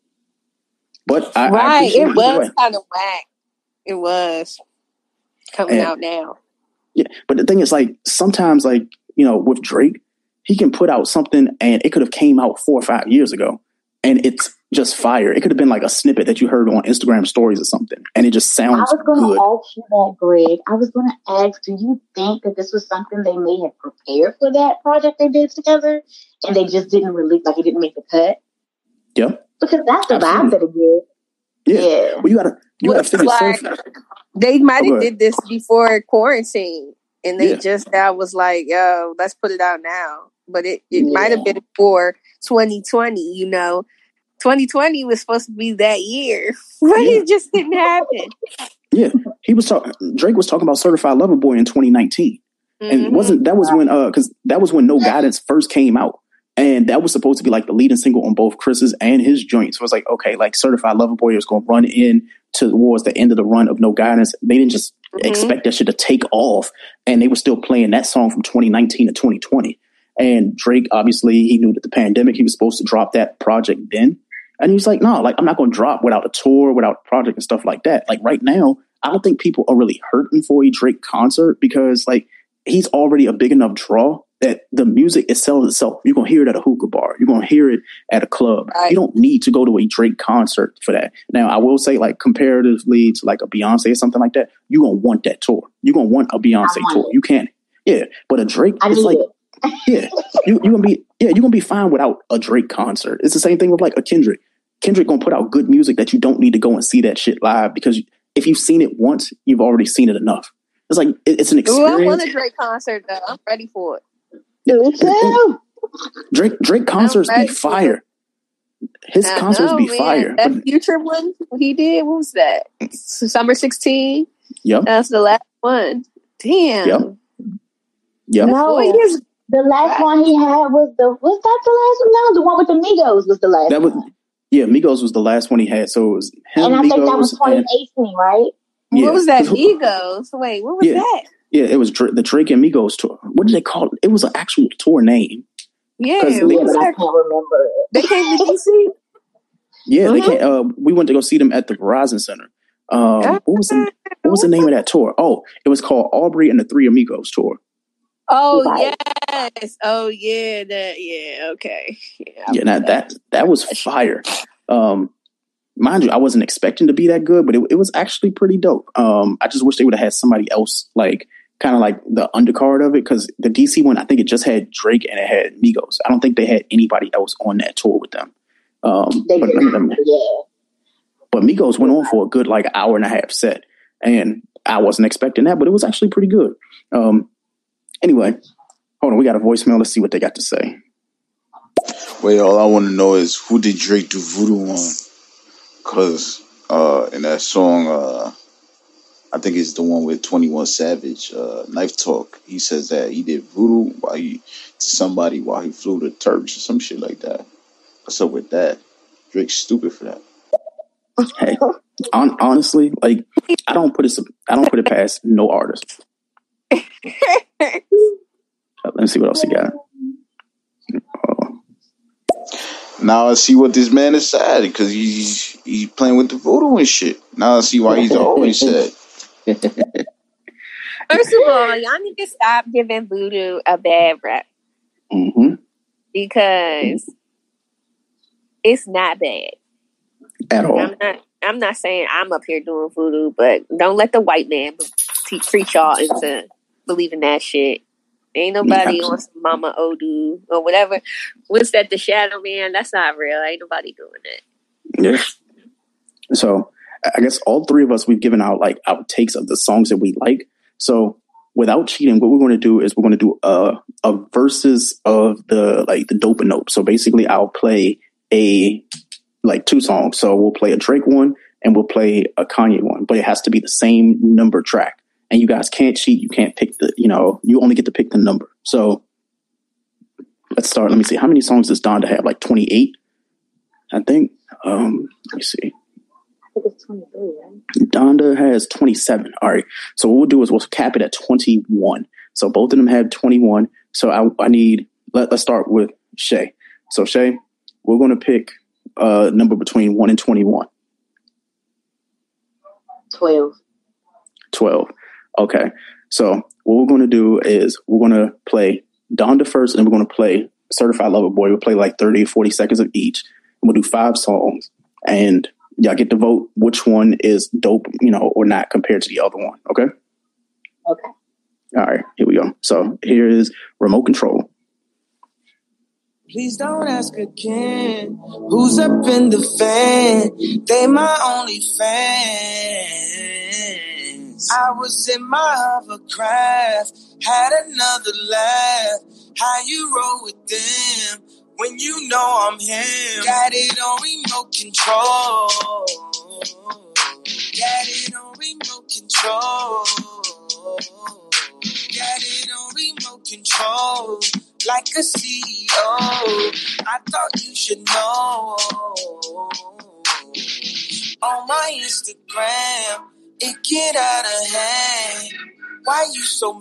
Speaker 1: But I,
Speaker 3: right,
Speaker 1: I
Speaker 3: it was kind of whack. It was coming and, out now.
Speaker 1: Yeah, but the thing is, like, sometimes, like, you know, with Drake, he can put out something and it could have came out four or five years ago and it's just fire. It could have been like a snippet that you heard on Instagram stories or something and it just sounds good. I was going to
Speaker 2: ask you that, Greg. I was going to ask, do you think that this was something they may have prepared for that project they did together and they just didn't release, like it didn't make the cut?
Speaker 1: Yeah.
Speaker 2: Because that's the vibe that it gives.
Speaker 1: Yeah. yeah. Well, you gotta, you gotta figure like, so
Speaker 3: they might have oh, did this before quarantine. And they yeah. just now was like, yo, let's put it out now. But it, it yeah. might have been for twenty twenty, you know. twenty twenty was supposed to be that year. But yeah. it just didn't happen.
Speaker 1: Yeah. He was talking, Drake was talking about Certified Lover Boy in twenty nineteen. Mm-hmm. And wasn't, that was when, uh, because that was when No Guidance first came out. And that was supposed to be like the leading single on both Chris's and his joints. So it was like, okay, like Certified Lover Boy is going to run in towards the end of the run of No Guidance. They didn't just mm-hmm. expect that shit to take off. And they were still playing that song from twenty nineteen to twenty twenty. And Drake, obviously, he knew that the pandemic, he was supposed to drop that project then. And he's like, no, like, I'm not going to drop without a tour, without a project and stuff like that. Like right now, I don't think people are really hurting for a Drake concert because like he's already a big enough draw that the music it sells itself. You're going to hear it at a hookah bar. You're going to hear it at a club. Right. You don't need to go to a Drake concert for that. Now, I will say like comparatively to like a Beyonce or something like that, you're going to want that tour. You're going to want a Beyonce tour. You can't. Yeah. But a Drake,
Speaker 2: I
Speaker 1: it's like,
Speaker 2: it.
Speaker 1: yeah, you, you're going to be, yeah, you're going to be fine without a Drake concert. It's the same thing with like a Kendrick. Kendrick going to put out good music that you don't need to go and see that shit live because if you've seen it once, you've already seen it enough. It's like, it, it's an experience.
Speaker 3: Ooh, I want a Drake concert though. I'm ready for it.
Speaker 1: Drake Drake concerts be fire. His I concerts know, be man. fire.
Speaker 3: That but, Future one he did, what was that? Summer sixteen?
Speaker 1: Yep.
Speaker 3: That's the last one. Damn.
Speaker 1: Yep. Yep.
Speaker 2: No, the last one he had was the, was that the last one? No, the one with the Migos was the last
Speaker 1: that was,
Speaker 2: one.
Speaker 1: Yeah, Migos was the last one he had. So it was him,
Speaker 2: and I
Speaker 1: Migos,
Speaker 2: think that was twenty eighteen, and, right?
Speaker 3: Yeah. What was that, Migos? Wait, what was
Speaker 1: yeah.
Speaker 3: that?
Speaker 1: Yeah, it was Dr- the Drake and Migos tour. What did they call it? It was an actual tour name.
Speaker 2: Yeah, yeah but I can't remember it.
Speaker 3: They came to D C?
Speaker 1: Yeah, mm-hmm. they came. Uh, we went to go see them at the Verizon Center. Um, what was the What was the name of that tour? Oh, it was called Aubrey and the Three Amigos tour.
Speaker 3: Oh right. yes. Oh yeah. That yeah. Okay.
Speaker 1: Yeah. Yeah. Now that that was fire. Um, mind you, I wasn't expecting to be that good, but it, it was actually pretty dope. Um, I just wish they would have had somebody else, like kind of like the undercard of it, because the D C one, I think it just had Drake and it had Migos. I don't think they had anybody else on that tour with them. Um,
Speaker 2: they
Speaker 1: but,
Speaker 2: did, them, yeah.
Speaker 1: but Migos went on for a good like hour and a half set, and I wasn't expecting that, but it was actually pretty good. Um, anyway, hold on, we got a voicemail. Let's see what they got to say.
Speaker 5: Wait, all I want to know is who did Drake do voodoo on? Because uh, in that song, uh, I think it's the one with twenty-one Savage, uh, Knife Talk. He says that he did voodoo while he to somebody while he flew to Turks or some shit like that. What's up with that? Drake's stupid for that.
Speaker 1: Hey, on, honestly, like I don't put it, I don't put it past no artist. Let me see what else he got. Oh.
Speaker 5: Now I see what this man is sad because he's he's playing with the voodoo and shit. Now I see why he's always sad.
Speaker 3: First of all, y'all need to stop giving voodoo a bad rep.
Speaker 1: Mm-hmm.
Speaker 3: Because it's not bad.
Speaker 1: At all.
Speaker 3: I'm not, I'm not saying I'm up here doing voodoo, but don't let the white man te- treat y'all into believing that shit. Ain't nobody yeah, on some Mama Odu or whatever. What's that, the Shadow Man? That's not real. Ain't nobody doing it.
Speaker 1: Yeah. So I guess all three of us, we've given out like our takes of the songs that we like. So without cheating, what we're going to do is we're going to do a, a versus of the like the dope and nope. So basically, I'll play a like two songs. So we'll play a Drake one and we'll play a Kanye one, but it has to be the same number track. And you guys can't cheat. You can't pick the, you know, you only get to pick the number. So let's start. Let me see. How many songs does Donda have? Like twenty-eight, I think. Um, let me see.
Speaker 2: I think it's twenty-three, right?
Speaker 1: Donda has twenty-seven. All right. So what we'll do is we'll cap it at twenty-one. So both of them have twenty-one. So I, I need, let, let's start with Shay. So Shay, we're going to pick a number between one and twenty-one.
Speaker 2: twelve.
Speaker 1: twelve. Okay. So what we're going to do is we're going to play Donda first, and we're going to play Certified Lover Boy. We'll play like thirty or forty seconds of each. And we'll do five songs. And y'all get to vote which one is dope, you know, or not compared to the other one. Okay?
Speaker 2: Okay.
Speaker 1: All right. Here we go. So here is Remote Control.
Speaker 6: Please don't ask again. Who's up in the fan? They my only fans. I was in my hovercraft, had another laugh. How you roll with them when you know I'm him? Got it on remote control. Got it on remote control. Got it on remote control. Like a C E O, I thought you should know. On my Instagram, it get out of hand. Why you so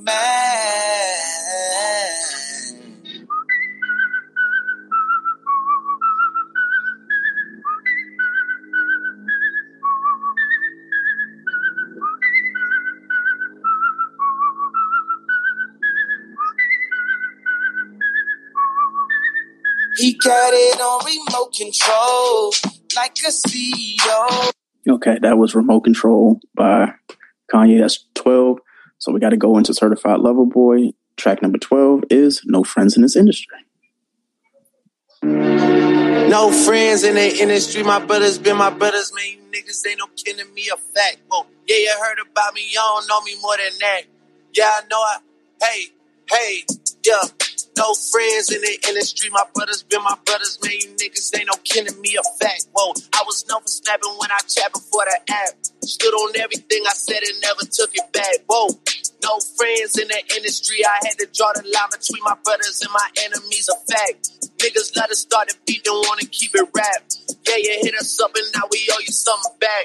Speaker 6: mad? He got it on remote control, like a C E O.
Speaker 1: Okay, that was Remote Control by Kanye. That's twelve. So we got to go into Certified Lover Boy. Track number twelve is No Friends in This Industry.
Speaker 6: No friends in the industry. My brothers been my brothers, man. You niggas ain't no kin to me, a fact. Oh, yeah, you heard about me. You don't know me more than that. Yeah, I know I. Hey, hey, yeah. No friends in the industry. My brothers been my brothers, man. You niggas ain't no kin to me, a fact. Whoa, I was known for snapping when I chat before the app. Stood on everything I said and never took it back. Whoa, no friends in the industry. I had to draw the line between my brothers and my enemies, a fact. Niggas let us start the beat and wanna keep it rap. Yeah, you hit us up and now we owe you something back.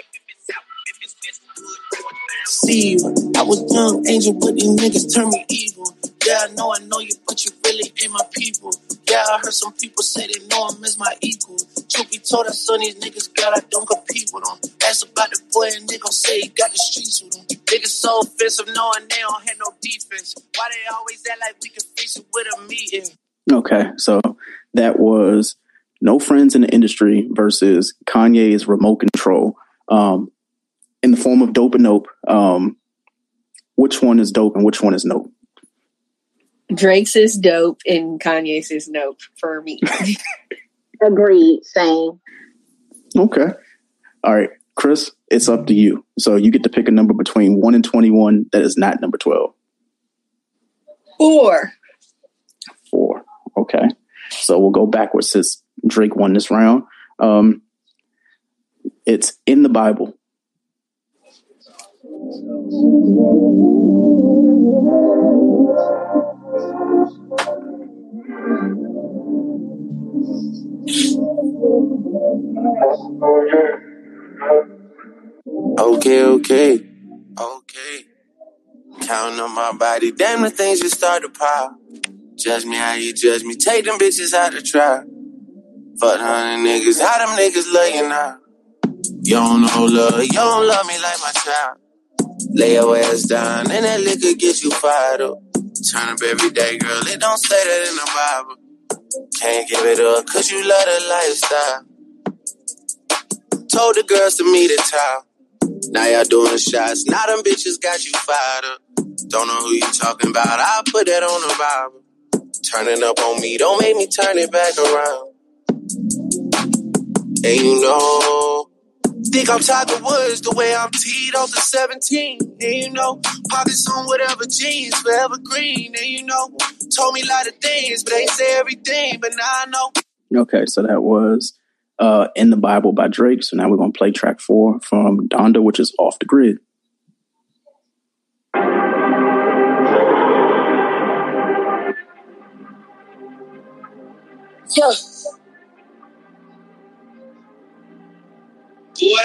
Speaker 6: See you, I was young angel, but these niggas turn me evil. Yeah, I know I know you, but you really ain't my people. Yeah, I heard some people say they know him as my equal. Truth be told, I son these niggas, God, I don't compete with them. Ask about the boy and they gon' say he got the streets with him. Niggas so offensive knowing they don't have no defense. Why they always act like we can fix it with a meeting?
Speaker 1: Okay, so that was No Friends in the Industry versus Kanye's Remote Control. Um, in the form of Dope and Nope, um, which one is dope and which one is nope?
Speaker 3: Drake's is dope and Kanye's is nope for me.
Speaker 2: Agreed. Same.
Speaker 1: Okay. All right, Chris, it's up to you. So you get to pick a number between one and twenty-one that is not number twelve.
Speaker 3: Four.
Speaker 1: Four. Okay. So we'll go backwards since Drake won this round. Um, it's In the Bible.
Speaker 6: Okay, okay, okay. Counting on my body, damn the things just start to pile. Judge me how you judge me, take them bitches out the trial. Fuck hundred niggas, how them niggas love you now? You don't know love, you don't love me like my child. Lay your ass down and that liquor get you fired up. Turn up every day, girl, it don't say that in the Bible. Can't give it up, cause you love the lifestyle. Told the girls to meet at town. Now y'all doing the shots, now them bitches got you fired up. Don't know who you talking about, I'll put that on the Bible. Turning up on me, don't make me turn it back around. And you know, think I'm Tiger Woods the way I'm teed off the seventeen. And you know, pockets on whatever jeans, forever green. And you know, told me a lot of things, but ain't say everything, but now I know.
Speaker 1: Okay, so that was uh, In the Bible by Drake. So now we're going to play track four from Donda, which is Off the Grid.
Speaker 6: Yo. Boy.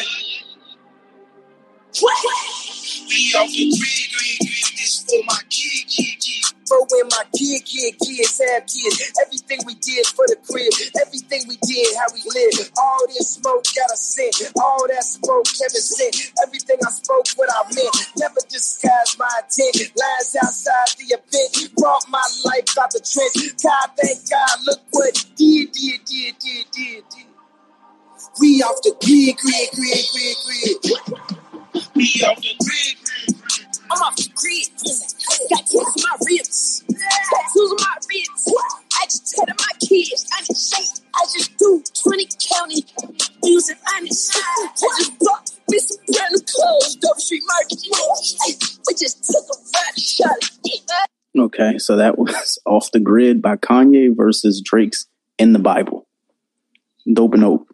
Speaker 6: What? We off the grid, grid, grid. This for my kid, kid, kid. For when my kid, kid, kids have kids. Everything we did for the crib. Everything we did, how we live. All this smoke got a scent. All that smoke Kevin sent. Everything I spoke, what I meant. Never disguised my intent. Lies outside the event. Brought my life out the trench. God, thank God, look what he did, did, did, did, did, did. We off the grid, grid, grid, grid, grid. We off the grid, grid, grid. I'm off the grid. Got kids in my ribs. Tattoos on my ribs. I just tell my kids, I need shake. I just do twenty county music. I need shake. I just bought me some brand new clothes. Dope Street Market. Hey, we just took a ride shot.
Speaker 1: Okay, so that was Off the Grid by Kanye versus Drake's In the Bible. Dope and Nope.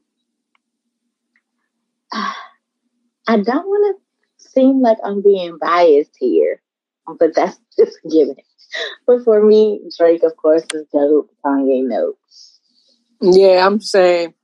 Speaker 2: I don't want to seem like I'm being biased here, but that's just a given. But for me, Drake, of course, is dope. Kanye, nope.
Speaker 3: Yeah, I'm saying.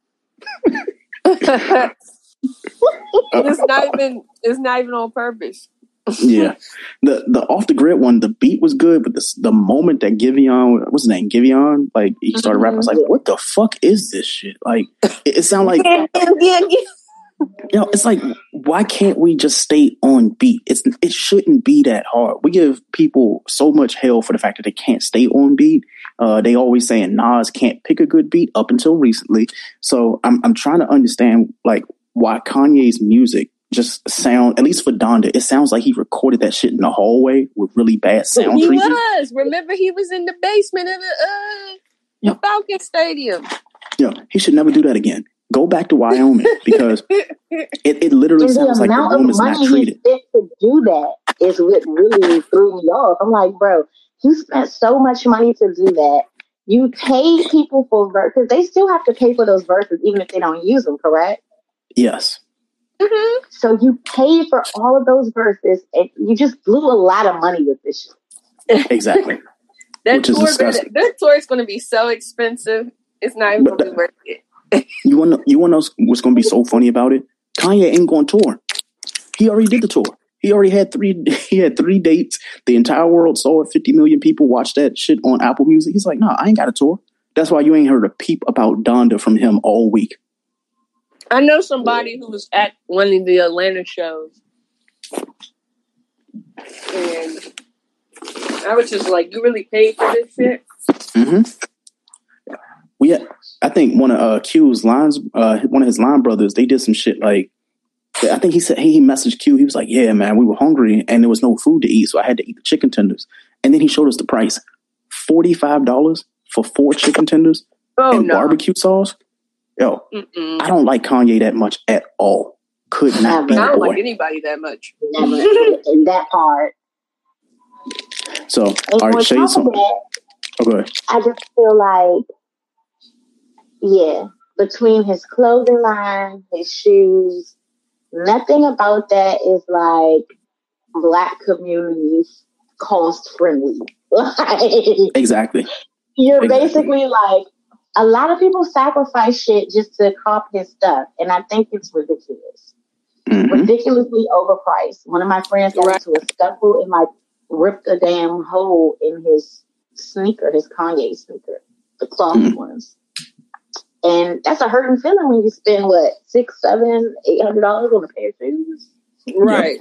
Speaker 3: It's not even. It's not even on purpose.
Speaker 1: Yeah, the the Off the Grid one, the beat was good, but the the moment that Giveon, what's his name, Giveon, like he started mm-hmm. rapping, I was like, what the fuck is this shit? Like, it, it sounded like. Yeah, yeah, yeah. You know, it's like, why can't we just stay on beat? It's it shouldn't be that hard. We give people so much hell for the fact that they can't stay on beat. Uh, they always saying Nas can't pick a good beat up until recently. So I'm I'm trying to understand like why Kanye's music just sound, at least for Donda, it sounds like he recorded that shit in the hallway with really bad sound
Speaker 3: he
Speaker 1: treatment.
Speaker 3: was. Remember, he was in the basement of the, uh,
Speaker 1: yeah.
Speaker 3: the Falcon Stadium.
Speaker 1: Yeah, he should never do that again. Go back to Wyoming because it, it literally
Speaker 2: and
Speaker 1: sounds
Speaker 2: the
Speaker 1: like the
Speaker 2: amount
Speaker 1: room
Speaker 2: of
Speaker 1: is not
Speaker 2: money
Speaker 1: treated.
Speaker 2: he spent to do that is what really threw me off. I'm like, bro, you spent so much money to do that. You paid people for verses, because they still have to pay for those verses even if they don't use them, correct?
Speaker 1: Yes.
Speaker 2: Mm-hmm. So you paid for all of those verses, and you just blew a lot of money with this shit.
Speaker 1: Exactly.
Speaker 3: that
Speaker 1: Which is
Speaker 3: tour,
Speaker 1: disgusting.
Speaker 3: That tour is going to be so expensive. It's not even going to be worth it.
Speaker 1: You want to you want to know what's going to be so funny about it? Kanye ain't going to tour. He already did the tour. He already had three. He had three dates. The entire world saw it. Fifty million people watched that shit on Apple Music. He's like, no, nah, I ain't got a tour. That's why you ain't heard a peep about Donda from him all week.
Speaker 3: I know somebody who was at one of the Atlanta shows, and I was just like, "You really paid for this shit?"
Speaker 1: Mm-hmm. We, had, I think one of uh, Q's lines, uh, one of his line brothers, they did some shit like. I think he said, hey, he messaged Q. He was like, yeah, man, we were hungry and there was no food to eat, so I had to eat the chicken tenders. And then he showed us the price: forty-five dollars for four chicken tenders
Speaker 3: oh,
Speaker 1: and
Speaker 3: no.
Speaker 1: barbecue sauce. Yo, Mm-mm. I don't like Kanye that much at all. Could not
Speaker 2: Never.
Speaker 1: be.
Speaker 3: I don't
Speaker 1: boy.
Speaker 3: like anybody that much.
Speaker 2: Never in that part.
Speaker 1: So,
Speaker 2: and
Speaker 1: all right, Shay, so,
Speaker 2: that,
Speaker 1: oh, go ahead.
Speaker 2: I just feel like, yeah, between his clothing line, his shoes, nothing about that is like Black communities cost friendly. Like,
Speaker 1: exactly.
Speaker 2: You're
Speaker 1: exactly.
Speaker 2: basically like, a lot of people sacrifice shit just to cop his stuff, and I think it's ridiculous. Mm-hmm. Ridiculously overpriced. One of my friends got right. into a scuffle and like ripped a damn hole in his sneaker, his Kanye sneaker, the cloth mm-hmm. ones. And that's a hurting feeling when you spend what six, seven, eight hundred dollars on a pair of shoes.
Speaker 3: Right.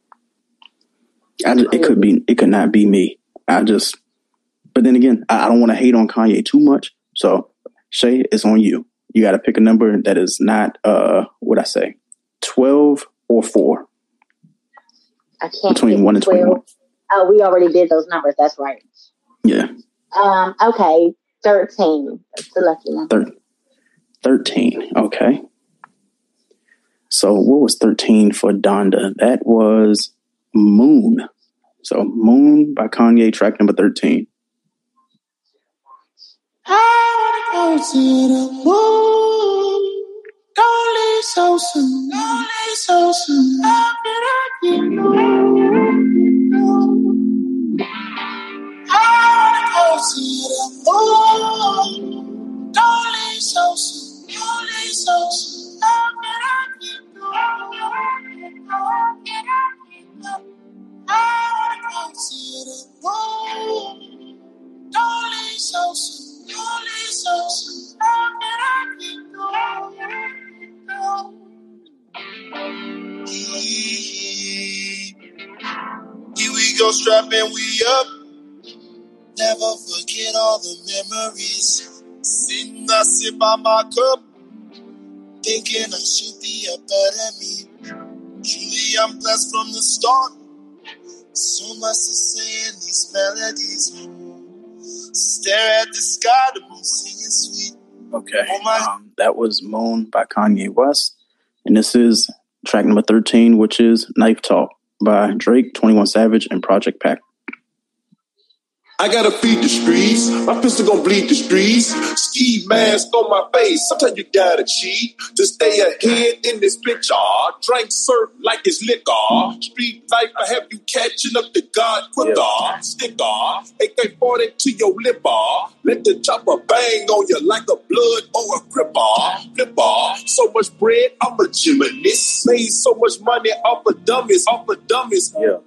Speaker 1: I just, it could be. It could not be me. I just. But then again, I, I don't want to hate on Kanye too much. So, Shay, it's on you. You got to pick a number that is not. Uh, what I say, twelve or four.
Speaker 2: I can't.
Speaker 1: Between one and
Speaker 2: twelve.
Speaker 1: twenty-one.
Speaker 2: Oh, we already did those numbers. That's right.
Speaker 1: Yeah.
Speaker 2: Um. Okay. Thirteen. That's the lucky number.
Speaker 1: Thir- Thirteen. Okay. So what was thirteen for Donda? That was Moon. So Moon by Kanye, track number thirteen.
Speaker 6: I wanna go to the moon. Don't leave so soon. Don't leave so soon. How can I get no? I wanna go to the moon. Don't leave so soon. Don't leave so soon. How can I get no? How can I get no? I wanna go to the moon. Don't leave so soon. Don't leave so soon. How can I get no? Here we go, strapping, we up. Never forget all the memories. Sitting, I sip by my cup, thinking I should be a better me. Truly, I'm blessed from the start. So much to say in these melodies. Stare at the sky, the moon singing sweet.
Speaker 1: Okay, um, that was Moon by Kanye West, and this is track number thirteen, which is Knife Talk by Drake, twenty-one Savage, and Project Pack.
Speaker 7: I gotta feed the streets. My pistol gon' bleed the streets. Ski mask on my face. Sometimes you gotta cheat to stay ahead in this picture. Drink surf like it's liquor. Street life, I have you catching up to God quicker. Yeah. Sticker, A K forty to your liver. Let the chopper bang on you like a blood or a gripper. Flipper, so much bread, I'm a gymnast. Made so much money off of dummies, off of dummies.
Speaker 1: Yeah.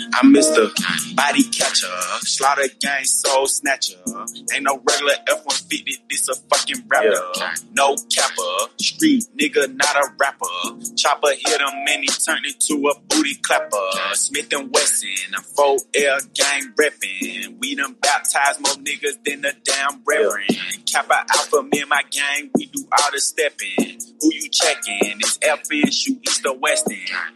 Speaker 6: I'm Mister Body Catcher, Slaughter Gang Soul Snatcher. Ain't no regular F one fifty, this a fucking rapper. No capper, street nigga, not a rapper. Chopper hit him and he turned into a booty clapper. Smith and Wesson, a four L gang reppin'. We done baptized more niggas than the damn reverend. Kappa Alpha, me and my gang, we do all the steppin'. Who you checkin'? It's F N, shoot east or west end.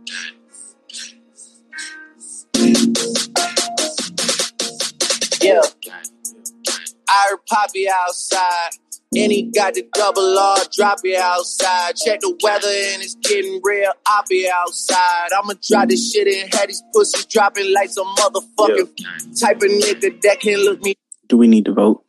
Speaker 6: Yeah, I heard Poppy outside, and he got the double R, drop it outside. Check the weather and it's getting real, I'll be outside. I'ma drop this shit and have these pussies dropping like some motherfucking yeah. type of nigga that can look me.
Speaker 1: Do we need to vote?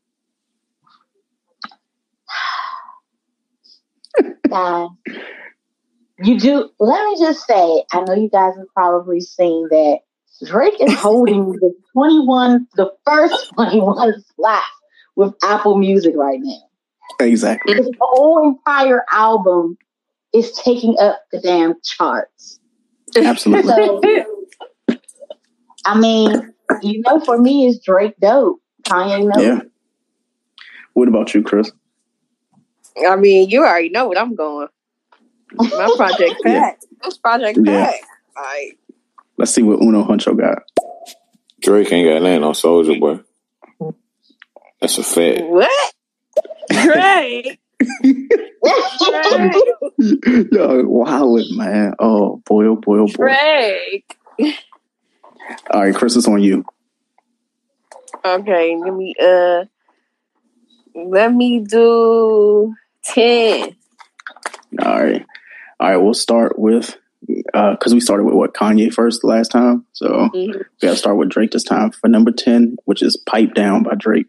Speaker 2: Guys, you do. Let me just say, I know you guys have probably seen that Drake is holding the twenty-one, the first twenty-one slot with Apple Music right now.
Speaker 1: Exactly.
Speaker 2: His whole entire album is taking up the damn charts.
Speaker 1: Absolutely.
Speaker 2: So, I mean, you know, for me, it's Drake dope. Kanye no.
Speaker 1: Yeah. What about you, Chris?
Speaker 3: I mean, you already know what I'm going. My project pack. This project
Speaker 1: Yeah.
Speaker 3: pack. Like,
Speaker 1: let's see what Uno Huncho got.
Speaker 8: Drake ain't got nothing on Soulja Boy. That's a fact.
Speaker 3: what? Drake. Drake.
Speaker 1: Yo, wow, man. Oh boy, oh boy, oh boy.
Speaker 3: Drake.
Speaker 1: All right, Chris, it's on you.
Speaker 3: Okay, let me uh, let me do ten.
Speaker 1: All right, all right. We'll start with uh, because we started with what Kanye first last time, so mm-hmm. we got to start with Drake this time for number ten, which is "Pipe Down" by Drake.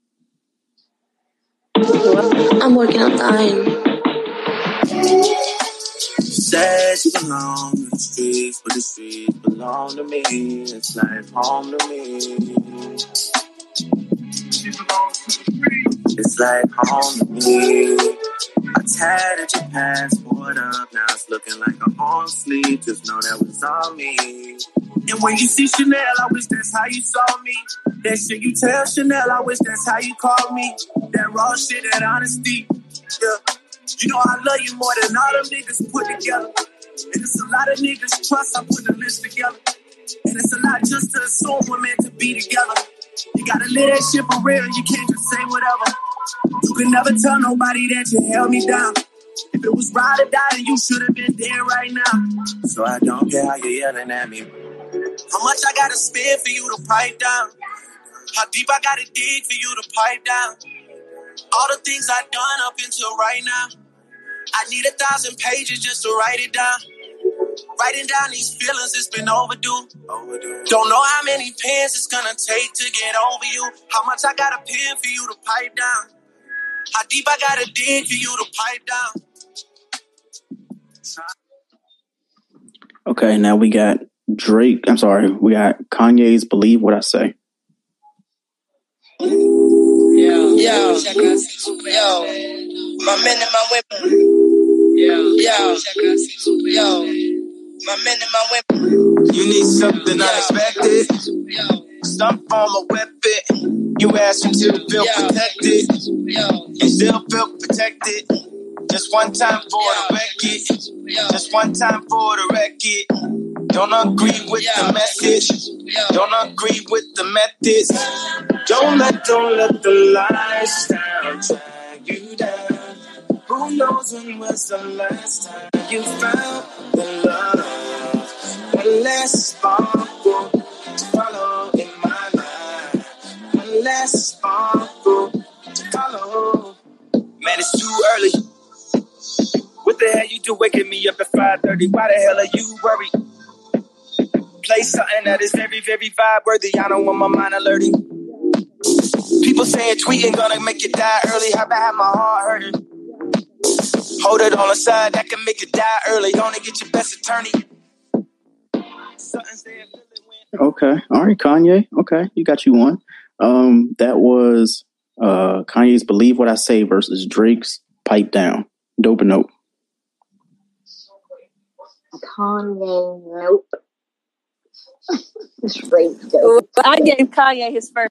Speaker 9: I'm working on time.
Speaker 6: Said you belong to the streets, but the streets belong to me. It's like home to me. It's like home to me. I tatted your passport up, now it's looking like a on sleeve. Just know that was on me. And when you see Chanel, I wish that's how you saw me. That shit you tell Chanel, I wish that's how you call me. That raw shit, that honesty. Yeah. You know I love you more than all them niggas put together. And it's a lot of niggas trust, I put the list together. And it's a lot just to assume we're meant to be together. You gotta live that shit for real, you can't just say whatever. You can never tell nobody that you held me down. If it was ride or die, then you should have been there right now. So I don't care how you're yelling at me. How much I gotta spend for you to pipe down? How deep I gotta dig for you to pipe down? All the things I've done up until right now, I need a thousand pages just to write it down. Writing down these feelings, it's been overdue. overdue. Don't know how many pens it's gonna take to get over you. How much I gotta pen for you to pipe down? How deep I gotta dig for you to pipe down?
Speaker 1: Okay, now we got Drake. I'm sorry, we got Kanye's "Believe What I Say."
Speaker 9: Yo, yo, yo, my men and my women. Yo, yo, yo, my men and my women.
Speaker 6: You need something unexpected, some form of weapon. You ask him to feel protected, and still feel protected. Just one time for the record, just one time for the record. Don't agree with the message, don't agree with the methods. Don't let, don't let the lifestyle drag you down. Who knows when was the last time you found the love? One last sparkle to follow in my life. One last sparkle to follow. Man, it's too early. What the hell you do waking me up at five thirty? Why the hell are you worried? Play something that is very, very vibe worthy. I don't want my mind alerting. People saying tweeting gonna make you die early. How about have my heart hurting? Hold it on the side, that can make you die early. Only get your best attorney.
Speaker 1: Okay, all right, Kanye. Okay, you got you one. Um, that was uh Kanye's "Believe What I Say" versus Drake's "Pipe Down." Dope and nope.
Speaker 2: Kanye, nope. Straight dope.
Speaker 3: I gave Kanye his first.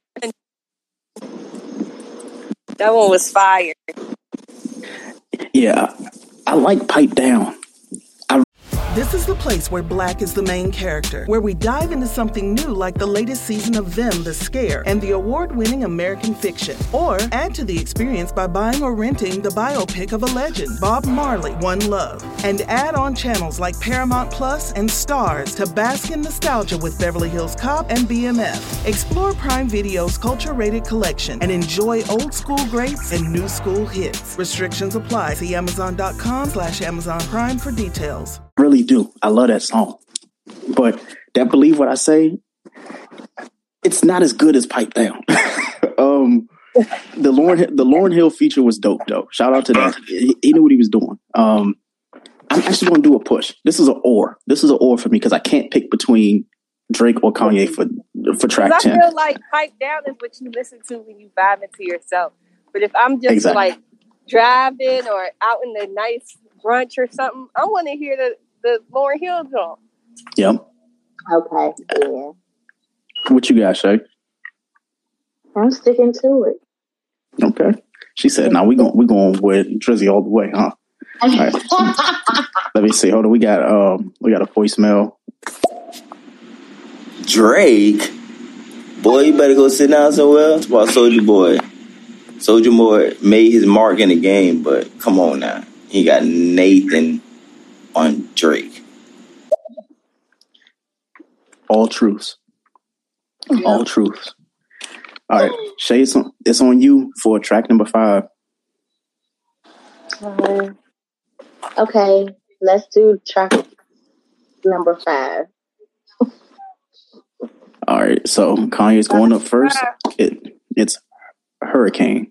Speaker 3: That one was fire.
Speaker 1: Yeah, I like Pipe Down.
Speaker 10: This is the place where Black is the main character, where we dive into something new like the latest season of Them, The Scare, and the award-winning American Fiction. Or add to the experience by buying or renting the biopic of a legend, Bob Marley, One Love. And add on channels like Paramount Plus and Stars to bask in nostalgia with Beverly Hills Cop and B M F. Explore Prime Video's culture-rated collection and enjoy old school greats and new school hits. Restrictions apply. See Amazon.com slash Amazon Prime for details.
Speaker 1: Really do. I love that song. But that Believe What I Say, it's not as good as Pipe Down. um, the Lauryn the Lauryn Hill feature was dope, though. Shout out to that. He, he knew what he was doing. Um, I'm actually going to do a push. This is an or. This is an or for me because I can't pick between Drake or Kanye for for track
Speaker 3: I
Speaker 1: ten.
Speaker 3: feel like Pipe Down is what you listen to when you vibe into yourself. But if I'm just
Speaker 1: Exactly.
Speaker 3: like driving or out in the nice brunch or something, I want to hear the the Lauryn Hill song.
Speaker 1: Yep.
Speaker 2: Okay. Yeah.
Speaker 1: What you got, Shay?
Speaker 2: I'm sticking to it.
Speaker 1: Okay. She said, "Now we going we going with Drizzy all the way, huh?" All right. Let me see. Hold on. We got um we got a voicemail.
Speaker 11: Drake, boy, you better go sit down somewhere. It's about Soulja Boy. Soulja Boy made his mark in the game, but come on now, he got Nathan on Drake.
Speaker 1: All truths. All truths. All right, Shay, it's on, it's on you for track number five.
Speaker 2: Um, okay, let's do track number five.
Speaker 1: All right, so Kanye's going up first. It it's Hurricane.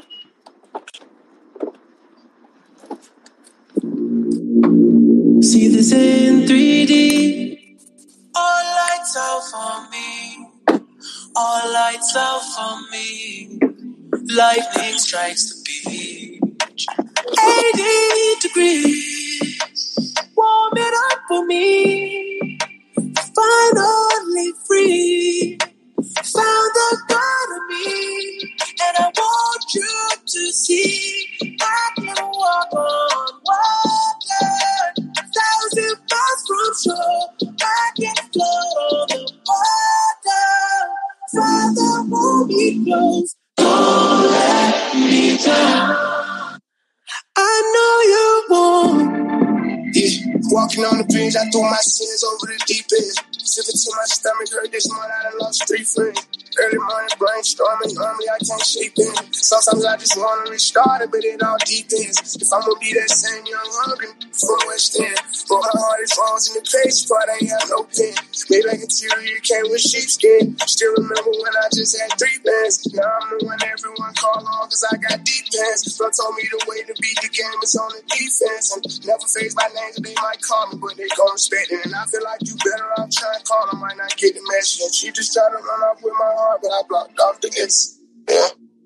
Speaker 6: See this in three D. All lights out for me. All lights out for me. Lightning strikes the beach. eighty degrees. Warm it up for me. Finally free. Found the God of me. And I want you to see I can walk on water. Thousand miles from shore. I can float on the water. Father, won't be close. Don't let me down. I know you won't. Yeah, walking on the beach, I threw my sins over the deep end. Sipping to my stomach, hurt this morning, I done lost three friends. Early morning brainstorming, normally I can't shape in. Sometimes I just wanna restart it, but it all depends. If I'm gonna be that same young hungry from West End. But my heart is wrongs in the crazy part, I ain't got no pen. Made like interior came with sheepskin. Still remember when I just had three bands. Now I'm the one everyone call on cause I got deep pants. Bro told me the way to beat the game is on the defense. And never face my name, they might call me, but they gon' respect it. And I feel like you better off trying to call, I might not get the message. And she just tried to run off with my heart, but I blocked off the hits. Yeah.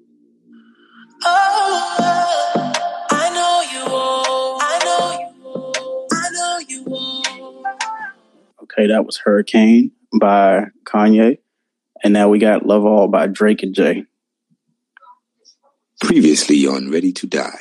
Speaker 6: Oh, I know you won't. I know you won't. I know you won't.
Speaker 1: Okay, that was Hurricane by Kanye. And now we got Love All by Drake and Jay.
Speaker 12: Previously on Ready to Die.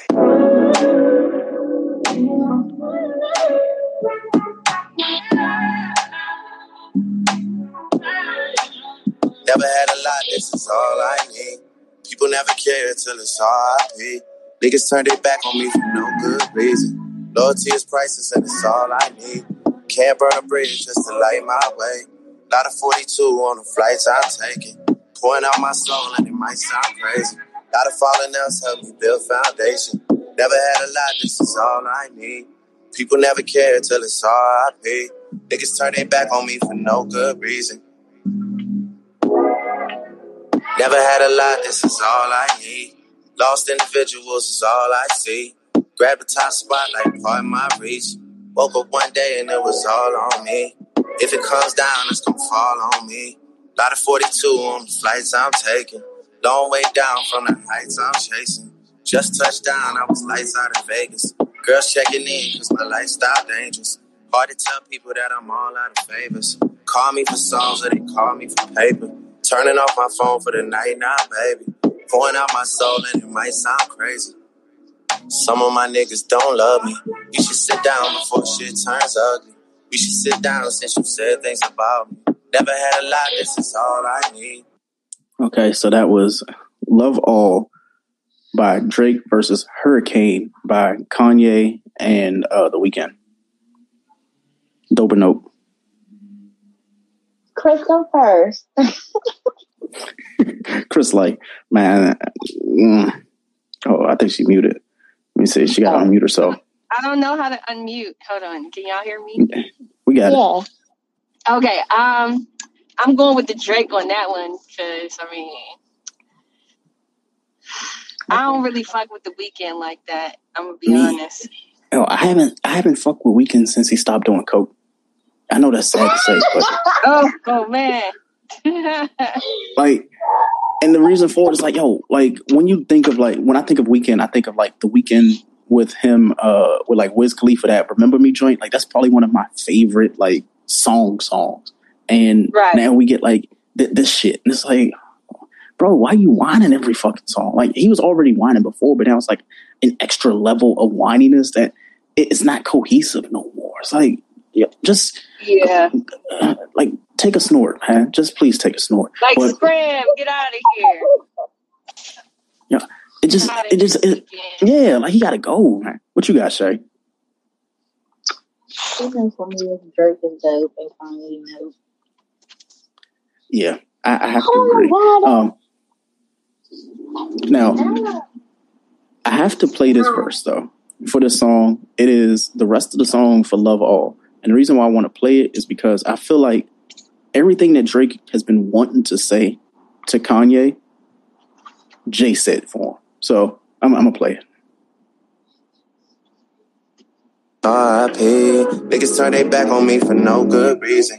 Speaker 13: Never had a lot, this is all I need. People never care till it's R I P. Niggas turn their back on me for no good reason. Loyalty is priceless and it's all I need. Can't burn a bridge just to light my way. Lot of forty-two on the flights I'm taking. Pouring out my soul and it might sound crazy. Lot of falling else help me build foundation. Never had a lot, this is all I need. People never care till it's R I P. Niggas turn their back on me for no good reason. Never had a lot, this is all I need. Lost individuals is all I see. Grab the top spot like part of my reach. Woke up one day and it was all on me. If it comes down, it's gonna fall on me. Lot of forty-two on the flights I'm taking. Long way down from the heights I'm chasing. Just touched down, I was lights out in Vegas. Girls checking in cause my lifestyle dangerous. Hard to tell people that I'm all out of favors. Call me for songs or they call me for paper. Turning off my phone for the night now, baby. Pouring out my soul and it might sound crazy. Some of my niggas don't love me. You should sit down before shit turns ugly. We should sit down since you said things about me. Never had a lot, this is all I need.
Speaker 1: Okay, so that was Love All by Drake versus Hurricane by Kanye and uh, The Weeknd. Dope or nope?
Speaker 2: Chris, go first.
Speaker 1: Chris, like, man. Mm. Oh, I think she muted. Let me see. She got to unmute herself.
Speaker 14: I don't know how to unmute. Hold on. Can y'all hear me?
Speaker 1: We got
Speaker 2: yeah.
Speaker 14: it. Okay. Um, I'm going with the Drake on that one because, I mean, I don't really fuck with The Weeknd like that. I'm going to be
Speaker 1: Me?
Speaker 14: honest.
Speaker 1: Oh, I haven't I haven't fucked with Weeknd since he stopped doing coke. I know that's sad to say, but
Speaker 14: oh, oh man.
Speaker 1: like, and the reason for it is like, yo, like when you think of like when I think of Weeknd, I think of like The Weeknd with him, uh, with like Wiz Khalifa, that Remember Me joint. Like that's probably one of my favorite like song songs. And
Speaker 14: right.
Speaker 1: now we get like th- this shit, and it's like, bro, why are you whining every fucking song? Like he was already whining before, but now it's like an extra level of whininess that it's not cohesive no more. It's like, yeah, just
Speaker 14: yeah,
Speaker 1: uh, like take a snort, man. Just please take a snort.
Speaker 14: Like
Speaker 1: but,
Speaker 14: Scram, get out of here.
Speaker 1: Yeah, it just, it just, it, yeah, like he gotta go, man. What you got, Shay?
Speaker 2: Even for me, it's Drake is dope and Kanye knows.
Speaker 1: Yeah, I, I have to agree. Um, now, I have to play this verse though for this song. It is the rest of the song for Love All. And the reason why I want to play it is because I feel like everything that Drake has been wanting to say to Kanye, Jay said it for him. So I'm, I'm going to play it.
Speaker 13: R I P Niggas turn their back on me for no good reason.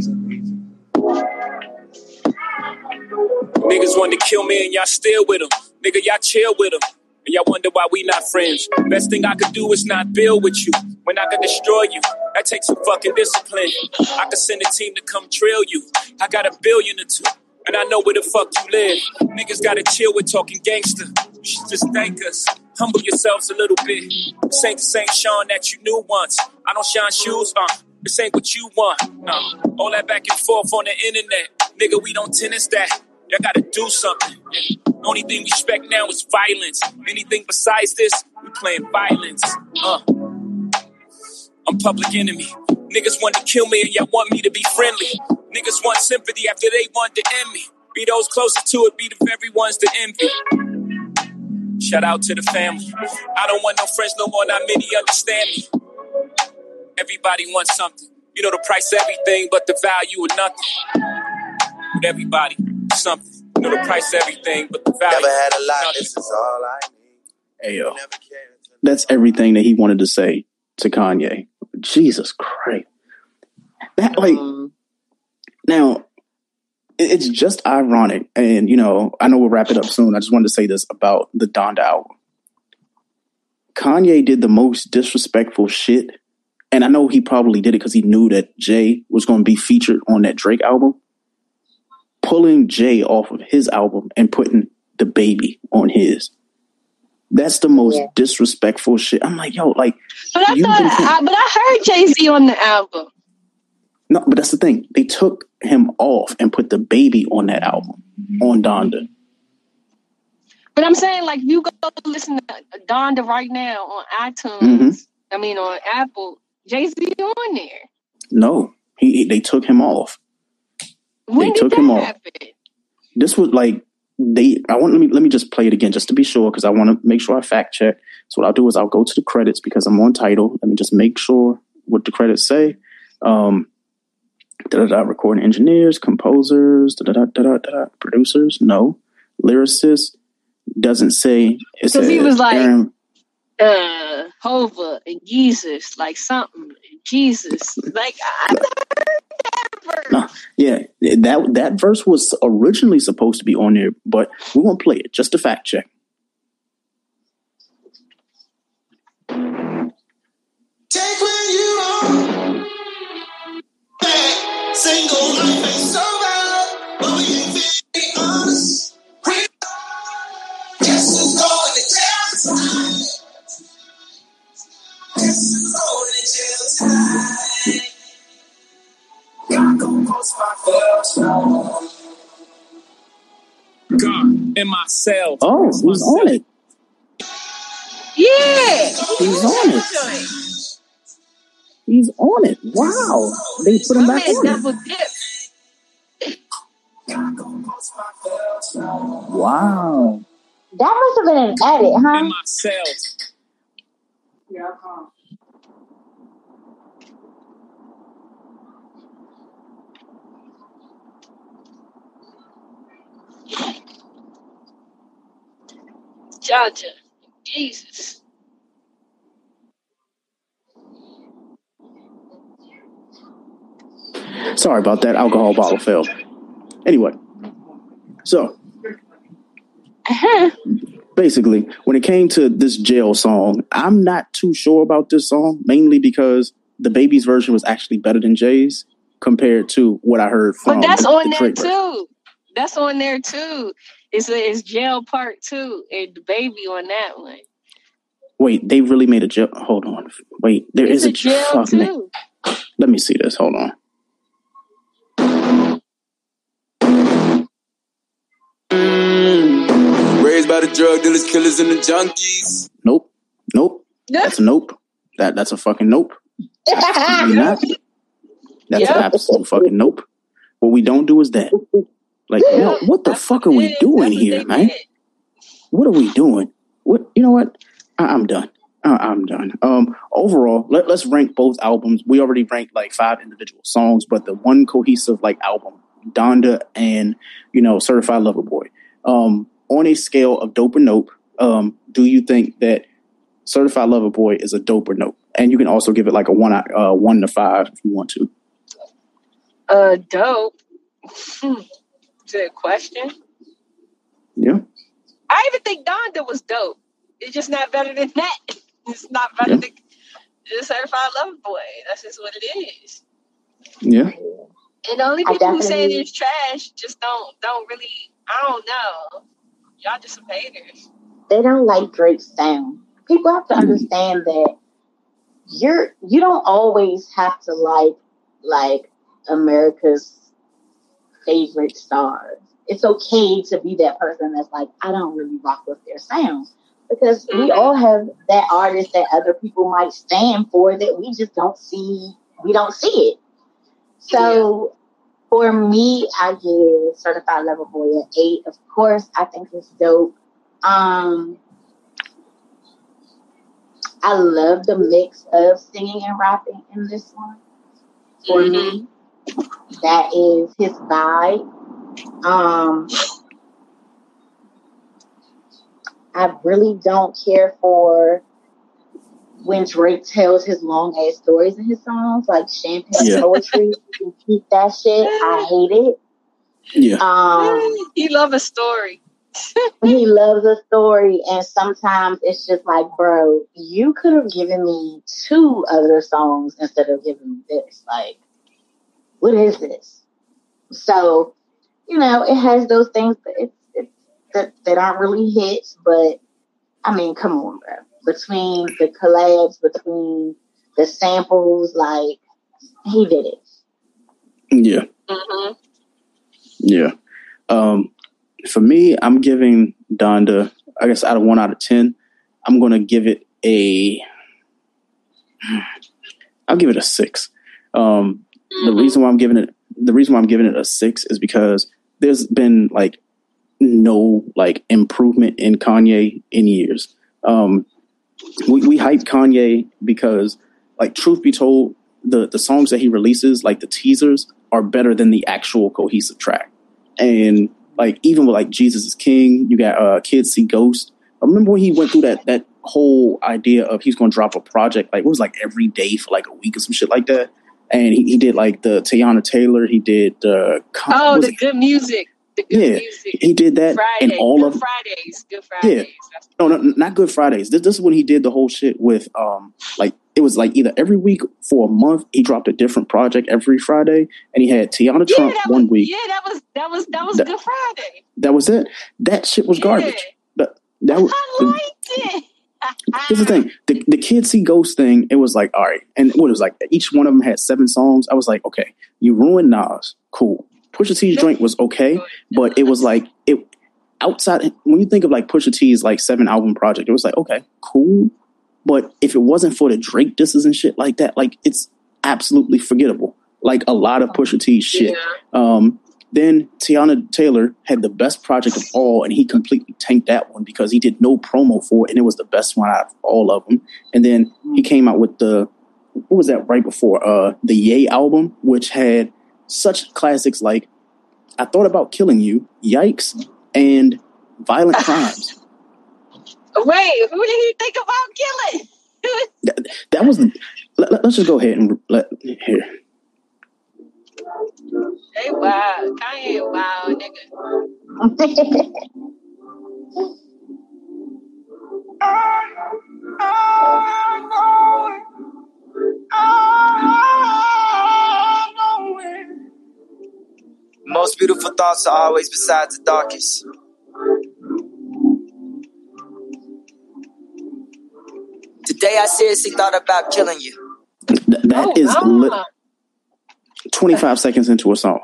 Speaker 15: Niggas want to kill me and y'all still with them. Nigga, y'all chill with them. And y'all wonder why we not friends. Best thing I could do is not build with you. When I could destroy you, that takes some fucking discipline. I could send a team to come drill you. I got a billion or two, and I know where the fuck you live. Niggas gotta chill with talking gangster. You should just thank us. Humble yourselves a little bit. This ain't the same Sean that you knew once. I don't shine shoes, uh. This ain't what you want. Uh. All that back and forth on the internet. Nigga, we don't tennis that. Y'all gotta do something. Yeah. Only thing we expect now is violence. Anything besides this, we playing violence. Uh. I'm public enemy. Niggas want to kill me and y'all want me to be friendly. Niggas want sympathy after they want to end me. Be those closest to it, be the very ones to envy. Shout out to the family. I don't want no friends no more, not many understand me. Everybody wants something. You know the price of everything, but the value of nothing. With everybody, something. You know the price of everything, but the value.
Speaker 13: Never had a lot, this is all I need.
Speaker 1: Hey, yo. That's everything that he wanted to say to Kanye. Jesus Christ. That, like, now, it's just ironic. And, you know, I know we'll wrap it up soon. I just wanted to say this about the Donda album. Kanye did the most disrespectful shit. And I know he probably did it because he knew that Jay was going to be featured on that Drake album. Pulling Jay off of his album and putting the baby on his. That's the most yeah. disrespectful shit. I'm like, yo, like.
Speaker 14: But I, thought, I, but I heard Jay-Z on the album.
Speaker 1: No, but that's the thing. They took him off and put the baby on that album, on Donda.
Speaker 14: But I'm saying, like, you go listen to Donda right now on iTunes,
Speaker 1: mm-hmm.
Speaker 14: I mean, on Apple, Jay-Z on there.
Speaker 1: No, he, he they took him off.
Speaker 14: When
Speaker 1: they
Speaker 14: did
Speaker 1: took
Speaker 14: that
Speaker 1: him off.
Speaker 14: happen?
Speaker 1: This was like, they, I want, let me, let me just play it again just to be sure, because I want to make sure I fact check. So what I'll do is I'll go to the credits because I'm on Tidal. Let me just make sure what the credits say. Um, da-da-da, recording engineers, composers, da-da-da, da-da, da-da, producers, no. Lyricists, doesn't say.
Speaker 14: Because he was like, Aaron, uh, Hova and Jesus, like something, Jesus. Like, I
Speaker 1: Uh, yeah, that that verse was originally supposed to be on there, but we won't play it. Just a fact check.
Speaker 6: Take when you are back,
Speaker 7: single life ain't so bad, but we ain't very honest. Guess who's going to jail tonight? Guess who's going to jail tonight? God gon' post my photo.
Speaker 15: God in my cell.
Speaker 1: Oh, he's on it.
Speaker 14: Yeah.
Speaker 1: He's on it. He's on it. Wow. They put him
Speaker 14: My
Speaker 1: back
Speaker 14: man
Speaker 1: on
Speaker 14: double
Speaker 1: it.
Speaker 14: dip.
Speaker 1: Wow.
Speaker 2: That must have been an edit, huh?
Speaker 15: In my cells.
Speaker 2: Yeah.
Speaker 14: Georgia. Jesus.
Speaker 1: Sorry about that. Alcohol bottle fell. Anyway, so
Speaker 14: Uh-huh.
Speaker 1: basically, when it came to this jail song, I'm not too sure about this song, mainly because the Baby's version was actually better than Jay's compared to what I heard from
Speaker 14: But that's
Speaker 1: the,
Speaker 14: on
Speaker 1: the
Speaker 14: there
Speaker 1: Drake version.
Speaker 14: too. That's on there too. It's it's jail part two and the baby on that one.
Speaker 1: Wait, they really made a jail. Hold on. Wait, there
Speaker 14: It's
Speaker 1: is a,
Speaker 14: a jail
Speaker 1: fuck, man.
Speaker 14: too.
Speaker 1: Let me see this. Hold on.
Speaker 6: Raised by the drug dealers, killers, and the junkies.
Speaker 1: Nope. Nope. That's a nope. That that's a fucking nope. Absolutely not. That's
Speaker 14: Yep.
Speaker 1: an absolute fucking nope. What we don't do is that. Like, no, what the fuck are we doing here, man? What are we doing? What you know what? I, I'm done. I, I'm done. Um, overall, let, let's rank both albums. We already ranked like five individual songs, but the one cohesive like album, Donda and you know Certified Lover Boy. Um, on a scale of dope or nope, um, do you think that Certified Lover Boy is a dope or nope? And you can also give it like a one, uh, one to five if you want to.
Speaker 14: Uh, dope. Hmm. Good question.
Speaker 1: Yeah.
Speaker 14: I even think Donda was dope. It's just not better than that. It's not better
Speaker 1: Yeah.
Speaker 14: than the Certified Lover Boy. That's just what it is.
Speaker 1: Yeah.
Speaker 14: And the only
Speaker 2: I
Speaker 14: people who say
Speaker 2: definitely-
Speaker 14: it's trash just don't don't really. I don't know. Y'all just some haters.
Speaker 2: They don't like Drake's sound. People have to understand that you're you don't always have to like like America's favorite stars. It's okay to be that person that's like, I don't really rock with their sound. Because we all have that artist that other people might stand for that we just don't see we don't see it. So for me, I give Certified Lover Boy an eight. Of course, I think it's dope. Um I love the mix of singing and rapping in this one. For
Speaker 14: Mm-hmm.
Speaker 2: me, that is his vibe. Um, I really don't care for when Drake tells his long ass stories in his songs, like champagne
Speaker 1: Yeah.
Speaker 2: poetry. You can keep that shit. I hate it.
Speaker 1: Yeah.
Speaker 2: Um,
Speaker 14: He love a story.
Speaker 2: he loves a story, and sometimes it's just like, bro, you could have given me two other songs instead of giving me this. Like, what is this? So, you know, it has those things that it's, it's that, that aren't really hits, but I mean, come on, bro. Between the collabs, between the samples, like, he did it.
Speaker 1: Yeah.
Speaker 14: Mm-hmm.
Speaker 1: Yeah. Um, for me, I'm giving Donda, I guess out of one out of ten, I'm going to give it a, I'll give it a six. Um, the reason why I'm giving it, the reason why I'm giving it a six is because there's been like no like improvement in Kanye in years. Um, we, we hype Kanye because, like, truth be told, the, the songs that he releases, like the teasers, are better than the actual cohesive track. And like even with like Jesus is King, you got uh, Kids See Ghost. I remember when he went through that that whole idea of he's going to drop a project like it was like every day for like a week or some shit like that. And he, he did like the Tiana Taylor. He did uh, Con-
Speaker 14: Oh,
Speaker 1: was
Speaker 14: the
Speaker 1: it-
Speaker 14: good music. The good
Speaker 1: yeah,
Speaker 14: music.
Speaker 1: he did that
Speaker 14: Friday.
Speaker 1: and all
Speaker 14: good
Speaker 1: of
Speaker 14: Fridays. Good Fridays.
Speaker 1: yeah. No, no, not Good Fridays. This, this is when he did the whole shit with um like it was like either every week for a month, he dropped a different project every Friday, and he had Tiana
Speaker 14: Yeah,
Speaker 1: Trump
Speaker 14: that
Speaker 1: one
Speaker 14: was
Speaker 1: week.
Speaker 14: yeah, that was that was that was
Speaker 1: That,
Speaker 14: Good Friday.
Speaker 1: that was it. That shit was
Speaker 14: Yeah,
Speaker 1: garbage. That, that was,
Speaker 14: I liked it.
Speaker 1: here's the thing. The, the Kids See Ghost thing, it was like, all right. And what it was like, each one of them had seven songs. I was like, okay, you ruined Nas. Cool. Pusha T's joint was okay, but it was like, it outside, when you think of like Pusha T's like seven album project, it was like, okay, cool. But if it wasn't for the Drake disses and shit like that, like it's absolutely forgettable. Like a lot of Pusha T's shit.
Speaker 14: Yeah.
Speaker 1: Um, Then Tiana Taylor had the best project of all, and he completely tanked that one because he did no promo for it, and it was the best one out of all of them. And then he came out with the, what was that right before? Uh, the Ye album, which had such classics like I Thought About Killing You, Yikes, and Violent Crimes.
Speaker 14: Wait, who did he think about killing?
Speaker 1: that, that was, the, let, let's just go ahead and let, here.
Speaker 14: They wild. Kanye wild, nigga.
Speaker 6: Most beautiful thoughts are always beside the darkest. Today I seriously thought about killing you.
Speaker 1: Th- that
Speaker 14: Oh,
Speaker 1: is li-
Speaker 14: nah.
Speaker 1: twenty-five seconds into a song.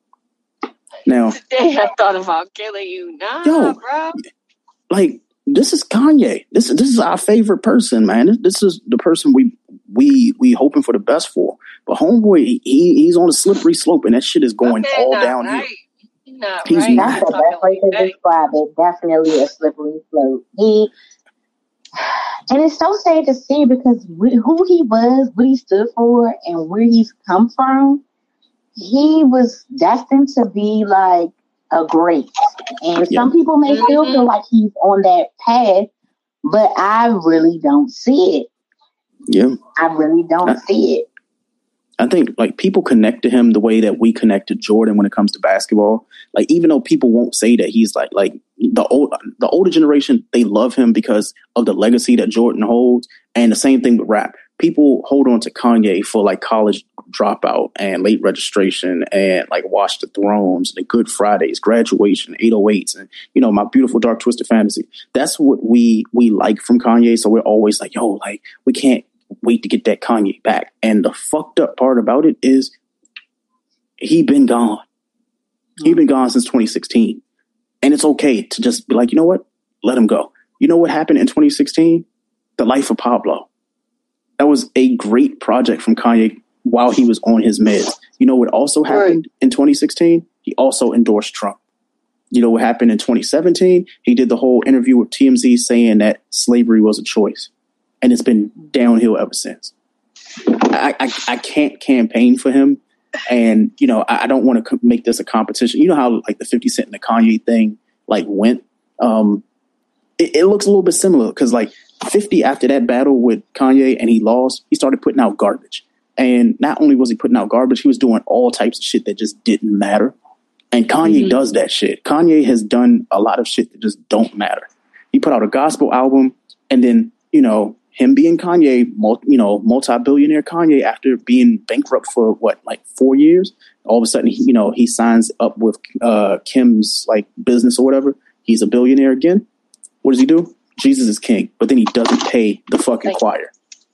Speaker 1: Now,
Speaker 14: Today I thought about killing you. Nah,
Speaker 1: yo,
Speaker 14: bro.
Speaker 1: like this is Kanye. This this is our favorite person, man. This, this is the person we we we hoping for the best for. But homeboy, he he's on a slippery slope, and that shit is going
Speaker 14: Okay,
Speaker 1: all
Speaker 14: not
Speaker 1: downhill.
Speaker 14: right. Not
Speaker 1: He's
Speaker 14: right.
Speaker 2: That's
Speaker 1: not.
Speaker 2: the best way to describe it. Definitely a slippery slope. He, and it's so sad to see because we, who he was, what he stood for, and where he's come from, he was destined to be like a great. And
Speaker 1: Yeah.
Speaker 2: some people may still feel like he's on that path, but I really don't see it.
Speaker 1: Yeah.
Speaker 2: I really don't
Speaker 1: I,
Speaker 2: see it.
Speaker 1: I think like people connect to him the way that we connect to Jordan when it comes to basketball. Like even though people won't say that he's like like the old the older generation, they love him because of the legacy that Jordan holds. And the same thing with rap. People hold on to Kanye for like College Dropout and Late Registration and like Watch the Thrones, the Good Fridays, Graduation, eight oh eights, and you know, My Beautiful Dark Twisted Fantasy. That's what we we like from Kanye. So we're always like, yo, like we can't wait to get that Kanye back. And the fucked up part about it is he been gone. He been gone since twenty sixteen. And it's okay to just be like, you know what? Let him go. You know what happened in twenty sixteen? The Life of Pablo. That was a great project from Kanye while he was on his meds. You know what also happened in twenty sixteen? He also endorsed Trump. You know what happened in twenty seventeen? He did the whole interview with T M Z saying that slavery was a choice. And it's been downhill ever since. I, I, I can't campaign for him. And, you know, I, I don't want to co- make this a competition. You know how like the fifty Cent and the Kanye thing like went? Um, it, it looks a little bit similar because like fifty after that battle with Kanye and he lost, he started putting out garbage. And not only was he putting out garbage, he was doing all types of shit that just didn't matter. And Kanye mm-hmm. does that shit. Kanye has done a lot of shit that just don't matter. He put out a gospel album and then, you know, him being Kanye, multi, you know, multi-billionaire Kanye after being bankrupt for what, like four years, all of a sudden, he, you know, he signs up with uh, Kim's like business or whatever. He's a billionaire again. What does he do? Jesus is king, but then he doesn't pay the fucking like, choir.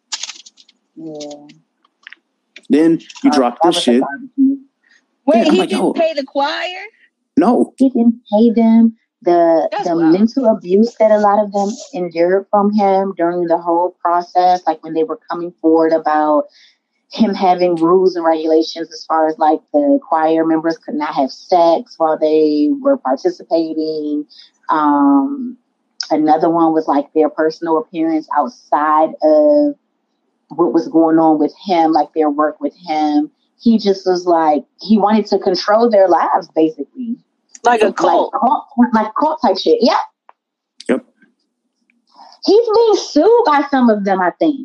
Speaker 2: Yeah.
Speaker 1: Then you uh, drop this shit.
Speaker 14: Wait,
Speaker 1: yeah,
Speaker 14: he
Speaker 1: like,
Speaker 14: didn't
Speaker 1: oh.
Speaker 14: pay the choir?
Speaker 1: No.
Speaker 2: He didn't pay them. The
Speaker 14: That's
Speaker 2: the
Speaker 14: wild.
Speaker 2: mental abuse that a lot of them endured from him during the whole process, like when they were coming forward about him having rules and regulations as far as like the choir members could not have sex while they were participating. Um, another one was like their personal appearance outside of what was going on with him, like their work with him. He just was like, he wanted to control their lives, basically.
Speaker 14: Like a cult.
Speaker 2: Like, cult, like cult type shit. Yeah.
Speaker 1: Yep.
Speaker 2: He's being sued by some of them, I think.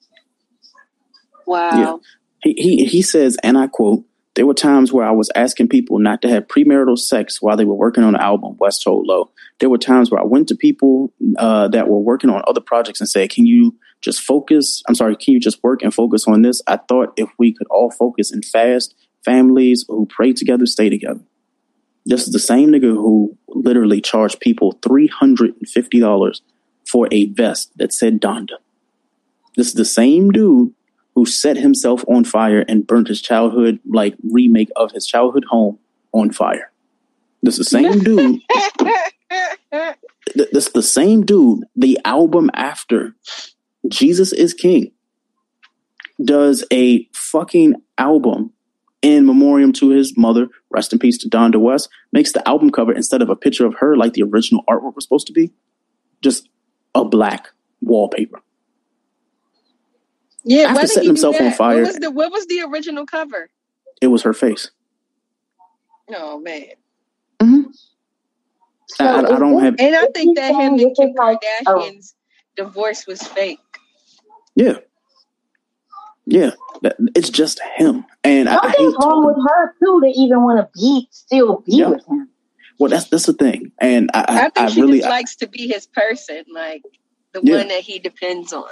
Speaker 14: Wow.
Speaker 1: Yeah. He, he, he says, and I quote, "There were times where I was asking people not to have premarital sex while they were working on the album, West told Low. There were times where I went to people uh, that were working on other projects and said, can you just focus? I'm sorry, can you just work and focus on this? I thought if we could all focus and fast, families who pray together, stay together. This is the same nigga who literally charged people three hundred fifty dollars for a vest that said Donda. This is the same dude who set himself on fire and burnt his childhood, like remake of his childhood home on fire. This is the same dude. This is the same dude. The album after Jesus is King does a fucking album in memoriam to his mother, rest in peace to Donda West, makes the album cover, instead of a picture of her like the original artwork was supposed to be, just a black wallpaper.
Speaker 14: Yeah,
Speaker 1: After
Speaker 14: why did
Speaker 1: setting
Speaker 14: he do
Speaker 1: himself on
Speaker 14: that?
Speaker 1: fire,
Speaker 14: What was the what was the original cover?
Speaker 1: it was her face.
Speaker 14: Oh man.
Speaker 2: So
Speaker 1: I, I, I
Speaker 2: is
Speaker 1: don't
Speaker 2: this,
Speaker 1: have,
Speaker 14: And I
Speaker 2: is
Speaker 14: think
Speaker 2: he
Speaker 14: that him
Speaker 2: saying
Speaker 14: and
Speaker 2: this
Speaker 14: Kim
Speaker 2: is like a
Speaker 14: Kardashian's divorce was fake.
Speaker 1: yeah, yeah. That- It's just him. And I, I hate
Speaker 2: something's wrong
Speaker 1: talking.
Speaker 2: with her too to even want to be still be
Speaker 1: Yeah.
Speaker 2: with him.
Speaker 1: Well, that's that's the thing. And I,
Speaker 14: I
Speaker 1: I,
Speaker 14: think
Speaker 1: I
Speaker 14: she
Speaker 1: really,
Speaker 14: just
Speaker 1: I,
Speaker 14: likes to be his person, like the
Speaker 1: yeah.
Speaker 14: one that he depends on.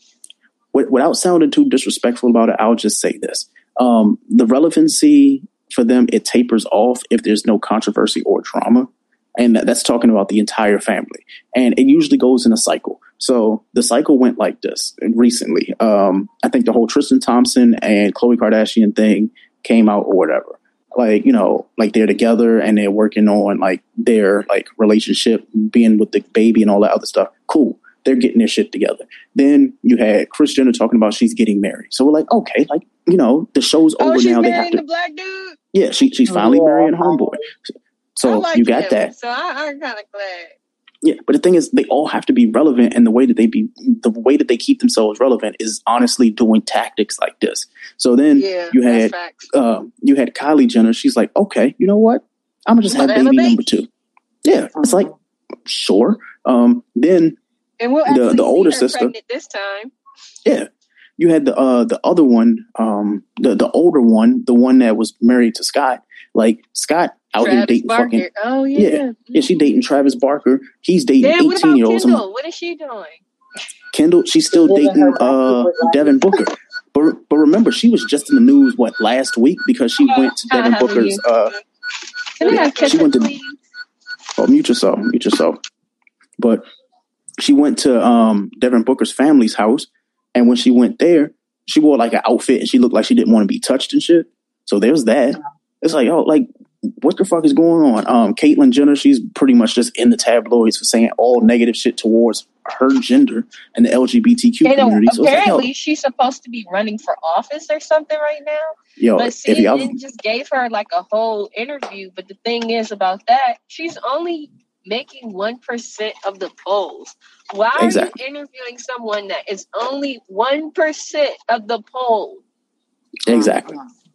Speaker 1: Wi- Without sounding too disrespectful about it, I'll just say this. Um, the relevancy for them, it tapers off if there's no controversy or drama. And that, that's talking about the entire family. And it usually goes in a cycle. So the cycle went like this recently. Um, I think the whole Tristan Thompson and Khloe Kardashian thing came out or whatever. Like, you know, like they're together and they're working on like their like relationship, being with the baby and all that other stuff. Cool. They're getting their shit together. Then you had Kris Jenner talking about she's getting married. So we're like, okay, like, you know, the show's
Speaker 14: Oh,
Speaker 1: over
Speaker 14: she's
Speaker 1: now. They have
Speaker 14: marrying
Speaker 1: to,
Speaker 14: the black dude.
Speaker 1: yeah, she she's finally
Speaker 2: Yeah.
Speaker 1: marrying Homeboy.
Speaker 14: I
Speaker 1: So
Speaker 14: like
Speaker 1: you got
Speaker 14: him,
Speaker 1: that.
Speaker 14: so I, I'm kind of glad.
Speaker 1: Yeah, but the thing is, they all have to be relevant, and the way that they be, the way that they keep themselves relevant is honestly doing tactics like this. So then
Speaker 14: Yeah,
Speaker 1: you
Speaker 14: that's
Speaker 1: had,
Speaker 14: facts.
Speaker 1: uh, you had Kylie Jenner. She's like, okay, you know what? I'm gonna just
Speaker 14: I'm
Speaker 1: have
Speaker 14: gonna have a
Speaker 1: baby number
Speaker 14: baby.
Speaker 1: two. Yeah, it's like, sure. Um, then
Speaker 14: And we'll
Speaker 1: the
Speaker 14: actually
Speaker 1: the
Speaker 14: see
Speaker 1: older
Speaker 14: her
Speaker 1: sister,
Speaker 14: pregnant this time.
Speaker 1: yeah, you had the uh the other one, um, the the older one, the one that was married to Scott. Like Scott out here
Speaker 14: Travis
Speaker 1: dating
Speaker 14: Barker.
Speaker 1: fucking
Speaker 14: Oh
Speaker 1: yeah,
Speaker 14: yeah.
Speaker 1: yeah. She dating Travis Barker. He's dating
Speaker 14: Then what
Speaker 1: eighteen
Speaker 14: about
Speaker 1: year olds. I'm like,
Speaker 14: Kendall? What is she doing?
Speaker 1: Kendall, she's still
Speaker 2: Living her
Speaker 1: dating
Speaker 2: life
Speaker 1: uh
Speaker 2: with life.
Speaker 1: Devin Booker. But but remember, she was just in the news what last week because she went to Devin
Speaker 14: How are
Speaker 1: Booker's
Speaker 14: you?
Speaker 1: uh
Speaker 14: Can I
Speaker 1: yeah,
Speaker 14: have
Speaker 1: she
Speaker 14: ketchup,
Speaker 1: went to
Speaker 14: please?
Speaker 1: oh mute yourself, mute yourself. But she went to um Devin Booker's family's house, and when she went there, she wore like an outfit and she looked like she didn't want to be touched and shit. So there's that. It's like, oh, like what the fuck is going on? Um, Caitlyn Jenner, she's pretty much just in the tabloids for saying all negative shit towards her gender and the L G B T Q
Speaker 14: And uh,
Speaker 1: community. So it's like,
Speaker 14: apparently
Speaker 1: yo,
Speaker 14: she's supposed to be running for office or something right now.
Speaker 1: yo,
Speaker 14: But
Speaker 1: if y'all,
Speaker 14: C N N just gave her like a whole interview. But the thing is about that, she's only making one percent of the polls. Why are
Speaker 1: exactly,
Speaker 14: you interviewing someone that is only one percent of the poll?
Speaker 1: exactly.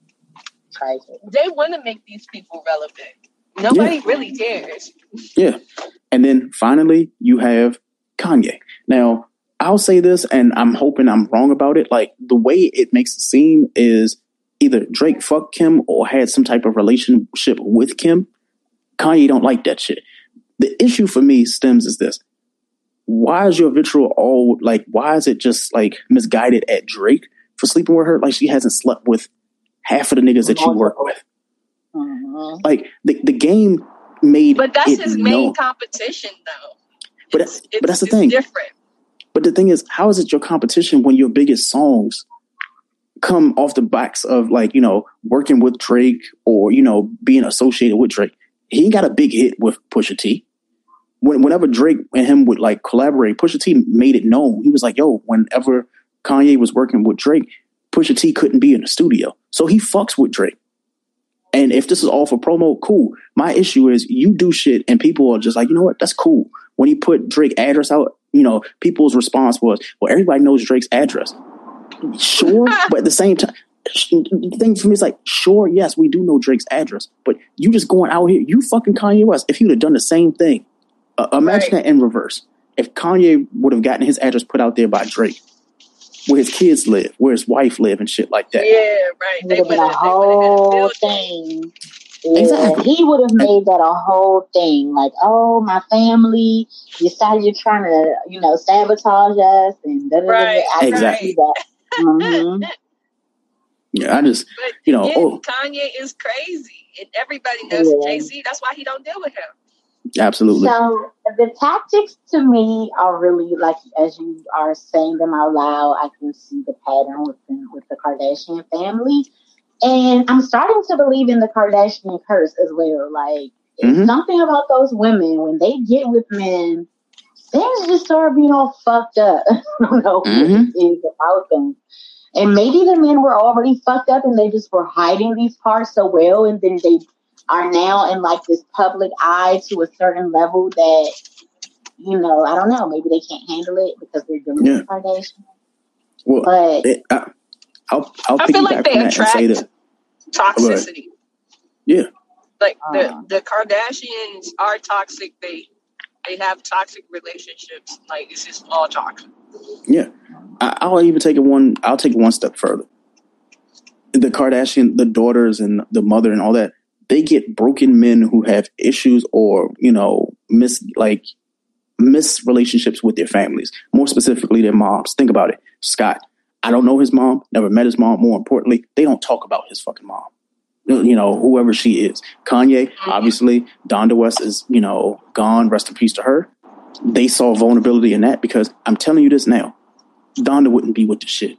Speaker 14: They want to make these people relevant. Nobody really cares.
Speaker 1: Yeah. And then finally, you have Kanye. Now, I'll say this, and I'm hoping I'm wrong about it. Like, the way it makes it seem is either Drake fucked Kim or had some type of relationship with Kim. Kanye don't like that shit. The issue for me stems is this. Why is your vitriol all, like, why is it just, like, misguided at Drake for sleeping with her? Like, she hasn't slept with half of the niggas that you work with.
Speaker 2: Mm-hmm.
Speaker 1: Like, the, the game made
Speaker 14: But that's
Speaker 1: it
Speaker 14: his main
Speaker 1: known.
Speaker 14: competition, though.
Speaker 1: But,
Speaker 14: It's,
Speaker 1: but
Speaker 14: it's,
Speaker 1: that's the
Speaker 14: it's
Speaker 1: thing.
Speaker 14: different.
Speaker 1: But the thing is, how is it your competition when your biggest songs come off the backs of, like, you know, working with Drake or, you know, being associated with Drake? He ain't got a big hit with Pusha T. When, whenever Drake and him would, like, collaborate, Pusha T made it known. He was like, yo, whenever Kanye was working with Drake, Pusha T couldn't be in the studio. So he fucks with Drake. And if this is all for promo, cool. My issue is you do shit and people are just like, you know what? That's cool. When he put Drake's address out, you know, people's response was, well, everybody knows Drake's address. Sure. But at the same time, the thing for me is like, sure, yes, we do know Drake's address. But you just going out here, you fucking Kanye West. If you'd have done the same thing, uh, imagine
Speaker 14: Right.
Speaker 1: that in reverse. If Kanye would have gotten his address put out there by Drake, where his kids live, where his wife live and shit like that.
Speaker 14: Yeah, right. They
Speaker 2: Would have
Speaker 14: would
Speaker 2: been a
Speaker 14: have they would have had a
Speaker 2: whole
Speaker 14: field day.
Speaker 2: thing. Yeah,
Speaker 1: Exactly.
Speaker 2: he would have made that a whole thing. Like, oh, my family decided you're trying to, you know, sabotage us and da da da.
Speaker 14: Right,
Speaker 2: I can
Speaker 1: Exactly.
Speaker 2: see that. Mm-hmm.
Speaker 1: Yeah, I just,
Speaker 14: But
Speaker 1: you know,
Speaker 14: yeah,
Speaker 1: oh,
Speaker 14: Kanye is crazy, and everybody knows
Speaker 2: Yeah.
Speaker 14: Jay Z. That's why he don't deal with him.
Speaker 1: absolutely.
Speaker 2: So the tactics to me are really like, as you are saying them out loud, I can see the pattern with the, with the Kardashian family. And I'm starting to believe in the Kardashian curse as well. Like, it's
Speaker 1: Mhm.
Speaker 2: something about those women, when they get with men, things just start being all fucked up. I don't know what
Speaker 1: Mhm.
Speaker 2: it is about them. And maybe the men were already fucked up and they just were hiding these parts so well, and then they are now in like this public eye to a certain level that, you know, I don't know, maybe they can't handle it because they're dealing
Speaker 1: Yeah.
Speaker 2: with Kardashian.
Speaker 1: Well,
Speaker 2: But
Speaker 1: it, I, I'll I'll
Speaker 14: I feel like
Speaker 1: piggyback
Speaker 14: they
Speaker 1: on that and say
Speaker 14: attract
Speaker 1: that. Go ahead.
Speaker 14: toxicity.
Speaker 1: Yeah.
Speaker 14: Like
Speaker 2: uh,
Speaker 14: the the Kardashians are toxic. They they have toxic relationships. Like it's just all toxic.
Speaker 1: Yeah, I, I'll even take it one. I'll take it one step further. The Kardashian, the daughters and the mother and all that, they get broken men who have issues or you know miss like miss relationships with their families. More specifically, their moms. Think about it, Scott. I don't know his mom. Never met his mom. More importantly, they don't talk about his fucking mom. You know, whoever she is. Kanye, obviously, Donda West is you know gone. Rest in peace to her. They saw vulnerability in that because I'm telling you this now, Donda wouldn't be with the shit.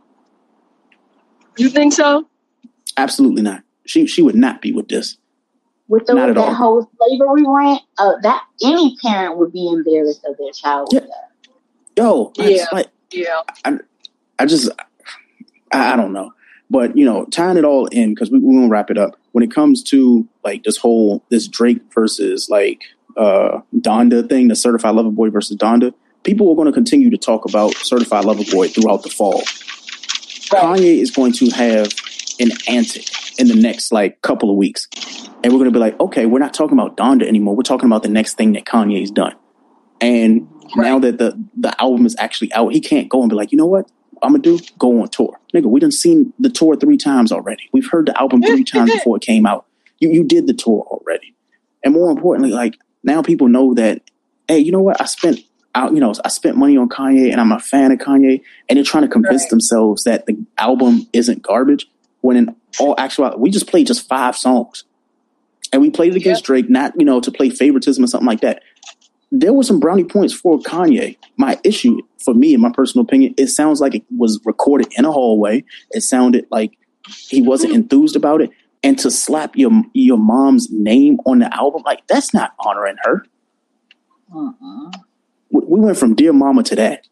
Speaker 14: You think so?
Speaker 1: Absolutely not. She she would not be with this.
Speaker 2: with the,
Speaker 1: Not at
Speaker 2: that
Speaker 1: all.
Speaker 2: whole slavery rant, uh, that any parent would be embarrassed of their child with that.
Speaker 1: Yo, I
Speaker 14: Yeah,
Speaker 1: just, like,
Speaker 14: yeah.
Speaker 1: I, I just, I, I don't know. But, you know, tying it all in, because we, we won't wrap it up. When it comes to, like, this whole, this Drake versus, like, uh, Donda thing, the Certified Lover Boy versus Donda, people are going to continue to talk about Certified Lover Boy throughout the fall. Kanye is going to have an antic in the next, like, couple of weeks. And we're going to be like, okay, we're not talking about Donda anymore. We're talking about the next thing that Kanye's done. And now that the, the album is actually out, he can't go and be like, you know what I'm going to do? Go on tour. Nigga, we done seen the tour three times already. We've heard the album three times before it came out. You you did the tour already. And more importantly, like, now people know that, hey, you know what? I spent out, you know, I spent money on Kanye and I'm a fan of Kanye. And they're trying to convince
Speaker 14: Right.
Speaker 1: themselves that the album isn't garbage. When in all actuality, we just played just five songs. And we played it against
Speaker 14: Yep.
Speaker 1: Drake, not, you know, to play favoritism or something like that. There were some brownie points for Kanye. My issue, for me, in my personal opinion, it sounds like it was recorded in a hallway. It sounded like he wasn't enthused about it. And to slap your your mom's name on the album, like, that's not honoring her.
Speaker 2: Uh-uh.
Speaker 1: We we went from Dear Mama to that.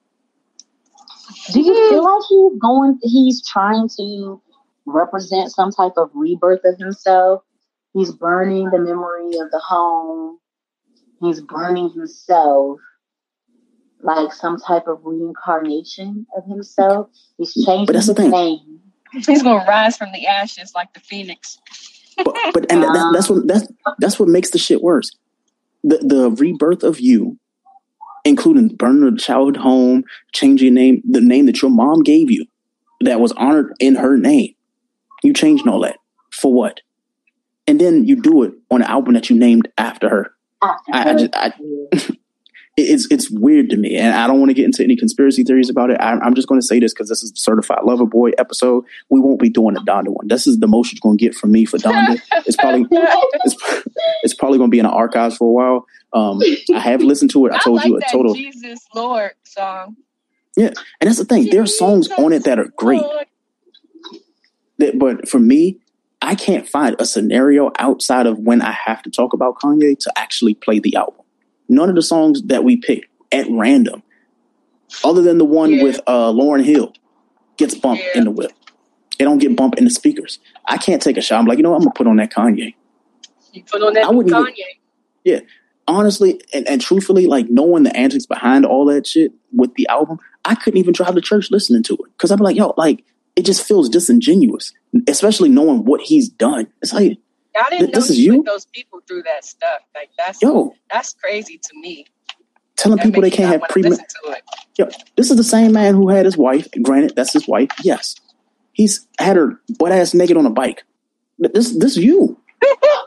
Speaker 2: Do you feel like he's going? He's trying to represent some type of rebirth of himself. He's burning the memory of the home. He's burning himself, like some type of reincarnation of himself. He's changing
Speaker 1: But that's the
Speaker 2: his
Speaker 1: thing.
Speaker 2: name.
Speaker 14: He's gonna rise from the ashes like the phoenix.
Speaker 1: But but and that, that's what that's that's what makes the shit worse. The the rebirth of you, including burning the childhood home, changing your name, the name that your mom gave you, that was honored in her name. You changed all that for what? And then you do it on an album that you named after her.
Speaker 2: After
Speaker 1: I, I
Speaker 2: her.
Speaker 1: just, I, it's it's weird to me, and I don't want to get into any conspiracy theories about it. I, I'm just going to say this because this is the Certified Lover Boy episode. We won't be doing the Donda one. This is the most you're going to get from me for Donda. It's probably it's, it's probably going to be in the archives for a while. Um, I have listened to it. I told
Speaker 14: like
Speaker 1: you a
Speaker 14: that
Speaker 1: total.
Speaker 14: Jesus Lord song.
Speaker 1: Yeah, and that's the thing. There are songs on it that are great,
Speaker 14: Lord.
Speaker 1: that, but for me, I can't find a scenario outside of when I have to talk about Kanye to actually play the album. None of the songs that we pick at random, other than the one
Speaker 14: Yeah.
Speaker 1: with uh, Lauryn Hill, gets bumped
Speaker 14: Yeah.
Speaker 1: in the whip. It don't get bumped in the speakers. I can't take a shot. I'm like, you know what? I'm going to put on that Kanye.
Speaker 14: You put on that
Speaker 1: I
Speaker 14: new
Speaker 1: wouldn't even-
Speaker 14: Kanye.
Speaker 1: Yeah. Honestly, and, and truthfully, like, knowing the antics behind all that shit with the album, I couldn't even drive to church listening to it. Because I'd be like, yo, like, it just feels disingenuous, especially knowing what he's done. It's like,
Speaker 14: I didn't
Speaker 1: Th- this
Speaker 14: know
Speaker 1: is
Speaker 14: he
Speaker 1: you?
Speaker 14: put those people through that stuff. Like that's
Speaker 1: yo,
Speaker 14: that's crazy to me.
Speaker 1: telling
Speaker 14: That
Speaker 1: people they
Speaker 14: makes me
Speaker 1: can't
Speaker 14: not
Speaker 1: have
Speaker 14: wanna
Speaker 1: pre.
Speaker 14: listen to it.
Speaker 1: Yo, this is the same man who had his wife. Granted, that's his wife. Yes, he's had her butt ass naked on a bike. This, this is you.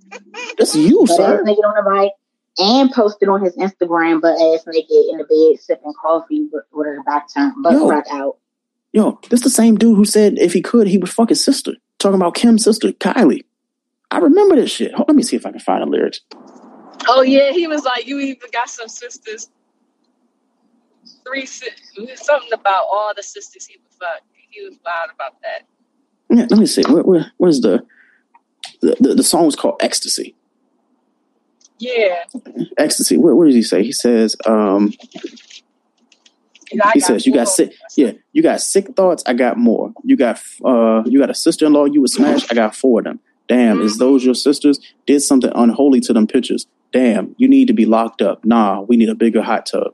Speaker 1: That's you,
Speaker 2: Butt
Speaker 1: sir.
Speaker 2: ass naked on the bike, and posted on his Instagram butt ass naked in the bed sipping coffee with her back turned, butt
Speaker 1: Yo.
Speaker 2: crack out.
Speaker 1: Yo, this the same dude who said if he could, he would fuck his sister. Talking about Kim's sister, Kylie. I remember this shit. Hold, let me see if I can find the lyrics.
Speaker 14: Oh yeah, he was like, you even got some sisters. Three si- something about all the sisters he would fuck. He was loud about that.
Speaker 1: Yeah, let me see. Where, where, where's the, the the the song was called Ecstasy.
Speaker 14: Yeah.
Speaker 1: Ecstasy. Where, where does he say? He says, um, he says, you got sick. Yeah, you got sick thoughts. I got more. You got uh, you got a sister-in-law you would smash. I got four of them. Damn, is those your sisters? Did something unholy to them pictures. Damn, you need to be locked up. Nah, we need a bigger hot tub.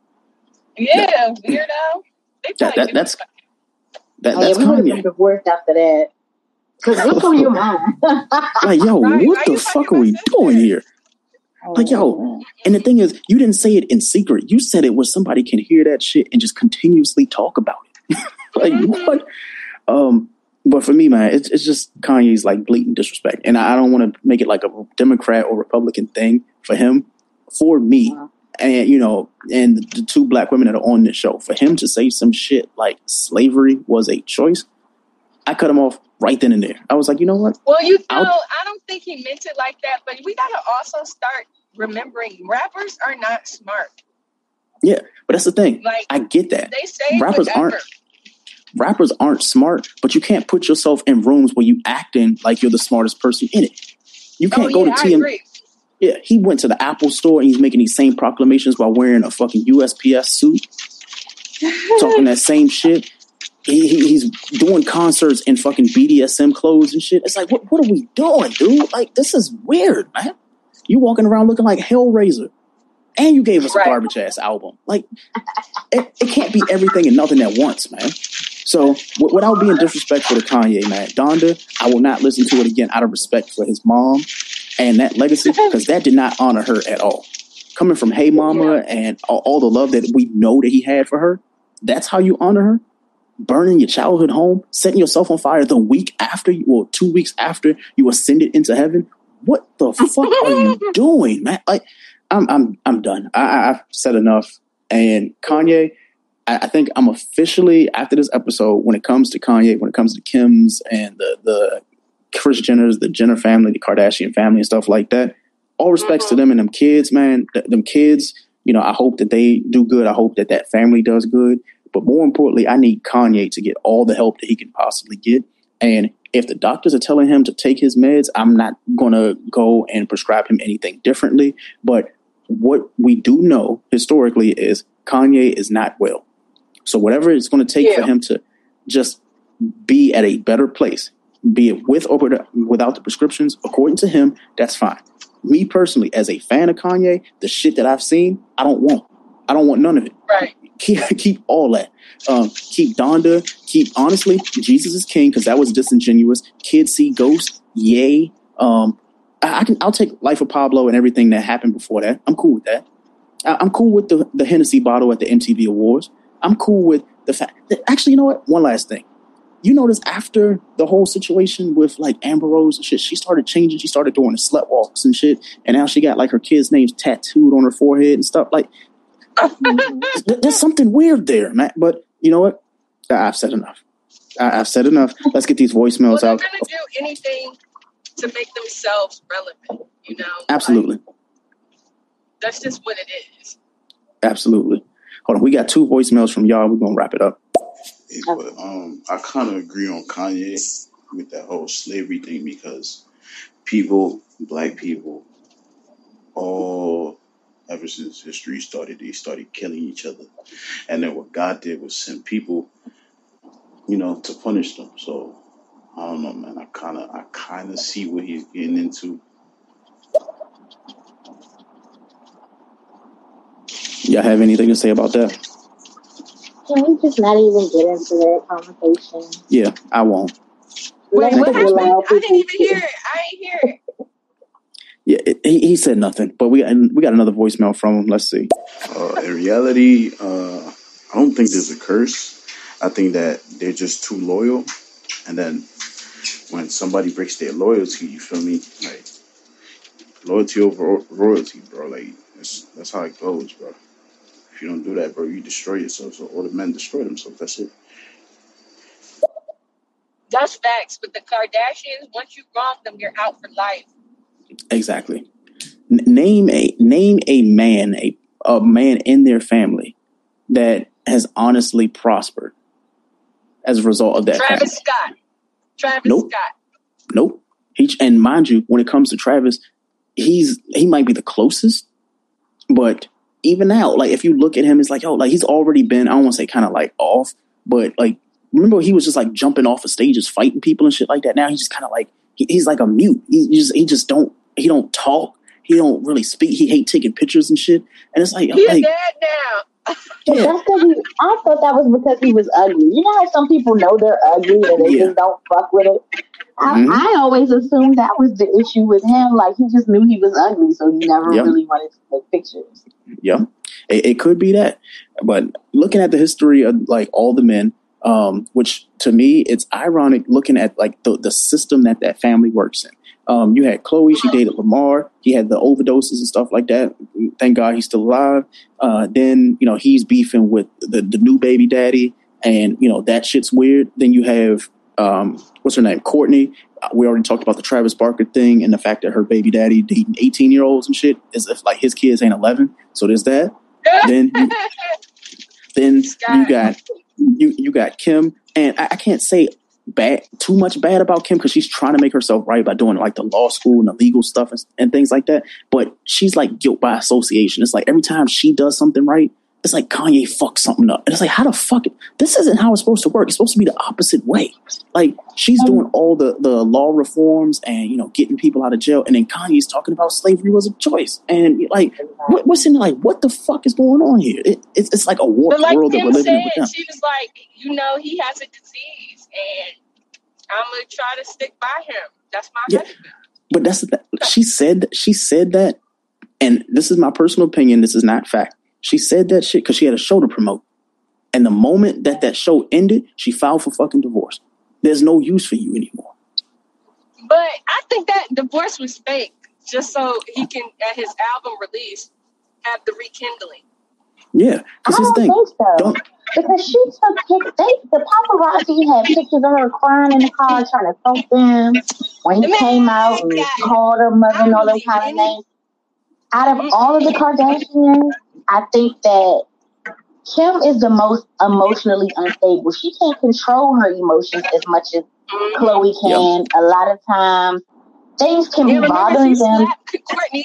Speaker 14: Yeah, that, weirdo. They
Speaker 1: that, that, that's that,
Speaker 2: oh,
Speaker 1: that's
Speaker 2: yeah, we would have been
Speaker 1: Kanye.
Speaker 2: divorced after that. Because what's on your mind?
Speaker 1: Like, yo,
Speaker 2: Right,
Speaker 1: what the fuck are we doing here? Like, yo, and the thing is, you didn't say it in secret. You said it where somebody can hear that shit and just continuously talk about it. Like, what? Um, but for me, man, it's it's just Kanye's like blatant disrespect, and I, I don't want to make it like a Democrat or Republican thing for him. For me, and you know, and the two black women that are on this show, for him to say some shit like slavery was a choice, I cut him off right then and there. I was like, you know what?
Speaker 14: Well, you know,
Speaker 1: I'll,
Speaker 14: I don't think he meant it like that, but we got to also start remembering rappers are not smart.
Speaker 1: Yeah, but that's the thing.
Speaker 14: Like,
Speaker 1: I get that.
Speaker 14: They say
Speaker 1: rappers
Speaker 14: whatever.
Speaker 1: aren't rappers aren't smart, but you can't put yourself in rooms where you acting like you're the smartest person in it. You can't
Speaker 14: oh,
Speaker 1: go
Speaker 14: yeah,
Speaker 1: to T M.
Speaker 14: I agree.
Speaker 1: Yeah, he went to the Apple store and he's making these same proclamations while wearing a fucking U S P S suit, talking that same shit. He, he, he's doing concerts in fucking B D S M clothes and shit. It's like, what, what are we doing, dude? Like, this is weird, man. You walking around looking like Hellraiser. And you gave us a garbage ass album. Like, it, it can't be everything and nothing at once, man. So, w- without being disrespectful to Kanye, man, Donda, I will not listen to it again out of respect for his mom and that legacy, because that did not honor her at all. Coming from Hey Mama and all, all the love that we know that he had for her, that's how you honor her? Burning your childhood home, setting yourself on fire the week after, you, or two weeks after you ascended into heaven? What the fuck are you doing, man? Like, I'm I'm I'm done. I, I've said enough. And Kanye, I, I think I'm officially, after this episode, when it comes to Kanye, when it comes to Kim's and the the Kris Jenners, the Jenner family, the Kardashian family, and stuff like that, all respects to them and them kids, man. Th- them kids, you know, I hope that they do good. I hope that that family does good. But more importantly, I need Kanye to get all the help that he can possibly get. And if the doctors are telling him to take his meds, I'm not going to go and prescribe him anything differently. But what we do know historically is Kanye is not well. So whatever it's going to take
Speaker 14: Yeah.
Speaker 1: for him to just be at a better place, be it with or without- without the prescriptions, according to him, that's fine. Me personally, as a fan of Kanye, the shit that I've seen, I don't want. I don't want none of it.
Speaker 14: Right.
Speaker 1: Keep, keep all that. Um, keep Donda. Keep, honestly, Jesus is King, because that was disingenuous. Kids See Ghost. Yay. Um, I, I can. I'll take Life of Pablo and everything that happened before that. I'm cool with that. I, I'm cool with the the Hennessy bottle at the M T V Awards. I'm cool with the fact that, actually, you know what? One last thing. You notice after the whole situation with like Amber Rose and shit, she started changing. She started doing the slut walks and shit, and now she got like her kids' names tattooed on her forehead and stuff. Like, there's something weird there, man. But you know what? I've said enough. I- I've said enough. Let's get these voicemails
Speaker 14: Well,
Speaker 1: out.
Speaker 14: they're going to do anything to make themselves relevant, you know?
Speaker 1: Absolutely.
Speaker 14: Like, that's just what it is.
Speaker 1: Absolutely. Hold on. We got two voicemails from y'all. We're going to wrap it up.
Speaker 5: Hey, but um, I kind of agree on Kanye with that whole slavery thing, because people, black people, all ever since history started, they started killing each other. And then what God did was send people, you know, to punish them. So I don't know, man. I kind of, I kind of see what he's getting into.
Speaker 1: Y'all have anything to say about that?
Speaker 2: Can we just not even get into that conversation?
Speaker 1: Yeah, I won't.
Speaker 14: Wait,
Speaker 2: Let
Speaker 14: what
Speaker 2: us
Speaker 14: happened?
Speaker 2: allow
Speaker 14: I didn't
Speaker 2: people
Speaker 14: even
Speaker 2: to-
Speaker 14: hear it. I ain't hear it.
Speaker 1: Yeah, it, he, he said nothing, but we and we got another voicemail from him. Let's see.
Speaker 5: Uh, in reality, uh, I don't think there's a curse. I think that they're just too loyal. And then when somebody breaks their loyalty, you feel me? Like, Loyalty over royalty, bro. Like that's that's how it goes, bro. If you don't do that, bro, you destroy yourself. So all the men destroy themselves. That's it.
Speaker 14: That's facts. But the Kardashians, once you wrong them, you're out for life.
Speaker 1: Exactly. N- name a name a man, a a man in their family that has honestly prospered as a result of that.
Speaker 14: Travis
Speaker 1: family.
Speaker 14: Scott. Travis
Speaker 1: Nope.
Speaker 14: Scott.
Speaker 1: Nope. He, and mind you, when it comes to Travis, he's he might be the closest, but even now, like if you look at him, it's like, oh, like he's already been, I don't want to say kind of like off, but like remember he was just like jumping off of stages, fighting people and shit like that. Now he's just kind of like he, he's like a mute. He just he just don't he don't talk. He don't really speak. He hate taking pictures and shit. And it's like,
Speaker 14: He's
Speaker 1: like
Speaker 14: dead now.
Speaker 2: But that's because he, I thought that was because he was ugly. You know how some people know they're ugly and they
Speaker 1: Yeah.
Speaker 2: just don't fuck with it? I,
Speaker 1: Mhm.
Speaker 2: I always assumed that was the issue with him. Like, he just knew he was ugly, so he never
Speaker 1: Yep.
Speaker 2: really wanted to take pictures.
Speaker 1: Yeah, it, it could be that. But looking at the history of like all the men, um, which to me, it's ironic looking at like the, the system that that family works in. Um, you had Chloe, she dated Lamar. He had the overdoses and stuff like that. Thank God he's still alive. Uh, then, you know, he's beefing with the, the new baby daddy and, you know, that shit's weird. Then you have, um, what's her name? Courtney. We already talked about the Travis Barker thing and the fact that her baby daddy dating eighteen year olds and shit as if like his kids ain't eleven. So there's that. Then, you, then you got, you, you got Kim, and I, I can't say bad too much bad about Kim because she's trying to make herself right by doing like the law school and the legal stuff and, and things like that. But she's like guilt by association. It's like every time she does something right, it's like Kanye fucks something up. And it's like, how the fuck? This isn't how it's supposed to work. It's supposed to be the opposite way. Like she's doing all the, the law reforms and, you know, getting people out of jail. And then Kanye's talking about slavery was a choice. And like, what, what's in like, what the fuck is going on here? It, it's, it's like a warped
Speaker 14: But like
Speaker 1: world that
Speaker 14: Kim
Speaker 1: we're living
Speaker 14: said,
Speaker 1: in with them.
Speaker 14: she was like, you know, he has a disease, and I'm gonna try to stick by him. That's my
Speaker 1: Yeah.
Speaker 14: husband.
Speaker 1: But that's the thing. She said she said that, and this is my personal opinion. This is not fact. She said that shit because she had a show to promote, and the moment that that show ended, she filed for fucking divorce. There's no use for you anymore.
Speaker 14: But I think that divorce was fake, just so he can, at his album release, have the rekindling.
Speaker 1: Yeah,
Speaker 2: I
Speaker 1: because here's
Speaker 2: don't
Speaker 1: the thing.
Speaker 2: think so.
Speaker 1: Don't
Speaker 2: Because she took pic- they, the paparazzi had pictures of her crying in the car trying to talk them when he came out and called her mother and all those kind of names. Out of all of the Kardashians, I think that Kim is the most emotionally unstable. She can't control her emotions as much as Chloe can. A lot of times, things can
Speaker 14: Yeah,
Speaker 2: be
Speaker 14: remember
Speaker 2: bothering
Speaker 14: she
Speaker 2: them.
Speaker 14: slapped Courtney?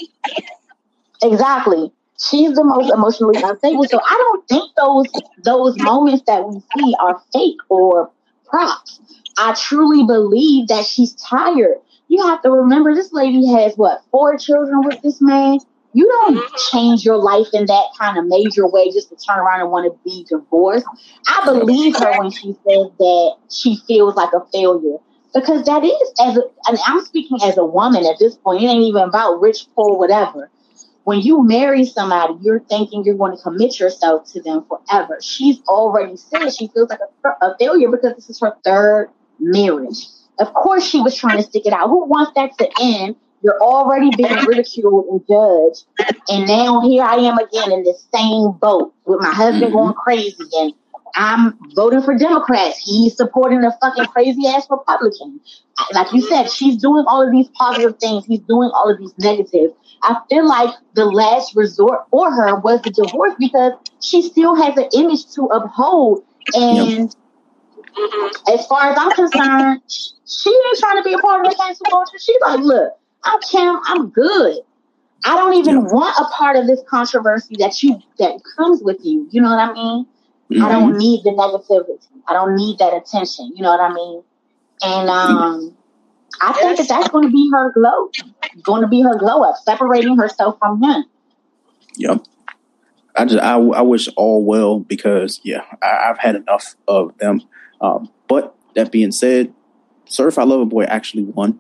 Speaker 2: Exactly. She's the most emotionally unstable. So I don't think those those moments that we see are fake or props. I truly believe that she's tired. You have to remember this lady has what, four children with this man? You don't change your life in that kind of major way just to turn around and want to be divorced. I believe her when she says that she feels like a failure. Because that is, as a, and I'm speaking as a woman at this point, it ain't even about rich, poor, whatever. When you marry somebody, you're thinking you're going to commit yourself to them forever. She's already said she feels like a, a failure because this is her third marriage. Of course she was trying to stick it out. Who wants that to end? You're already being ridiculed and judged. And now here I am again in this same boat with my husband
Speaker 1: Mm-hmm.
Speaker 2: going crazy. And I'm voting for Democrats. He's supporting a fucking crazy ass Republican. Like you said, she's doing all of these positive things. He's doing all of these negatives. I feel like the last resort for her was the divorce because she still has an image to uphold. And
Speaker 14: Mm-hmm.
Speaker 2: as far as I'm concerned, she ain't trying to be a part of the cancel culture. She's like, look, I'm Kim, I'm good. I don't even
Speaker 1: Yeah.
Speaker 2: want a part of this controversy that you that comes with you. You know what I mean?
Speaker 1: Mm-hmm.
Speaker 2: I don't need the negativity. I don't need that attention. You know what I mean? And um, I think that that's going to be her glow. Going to be her glow up, separating herself from him.
Speaker 1: Yep. I just I, I wish all well because yeah, I, I've had enough of them. Um, but that being said, Certified Lover Boy actually won,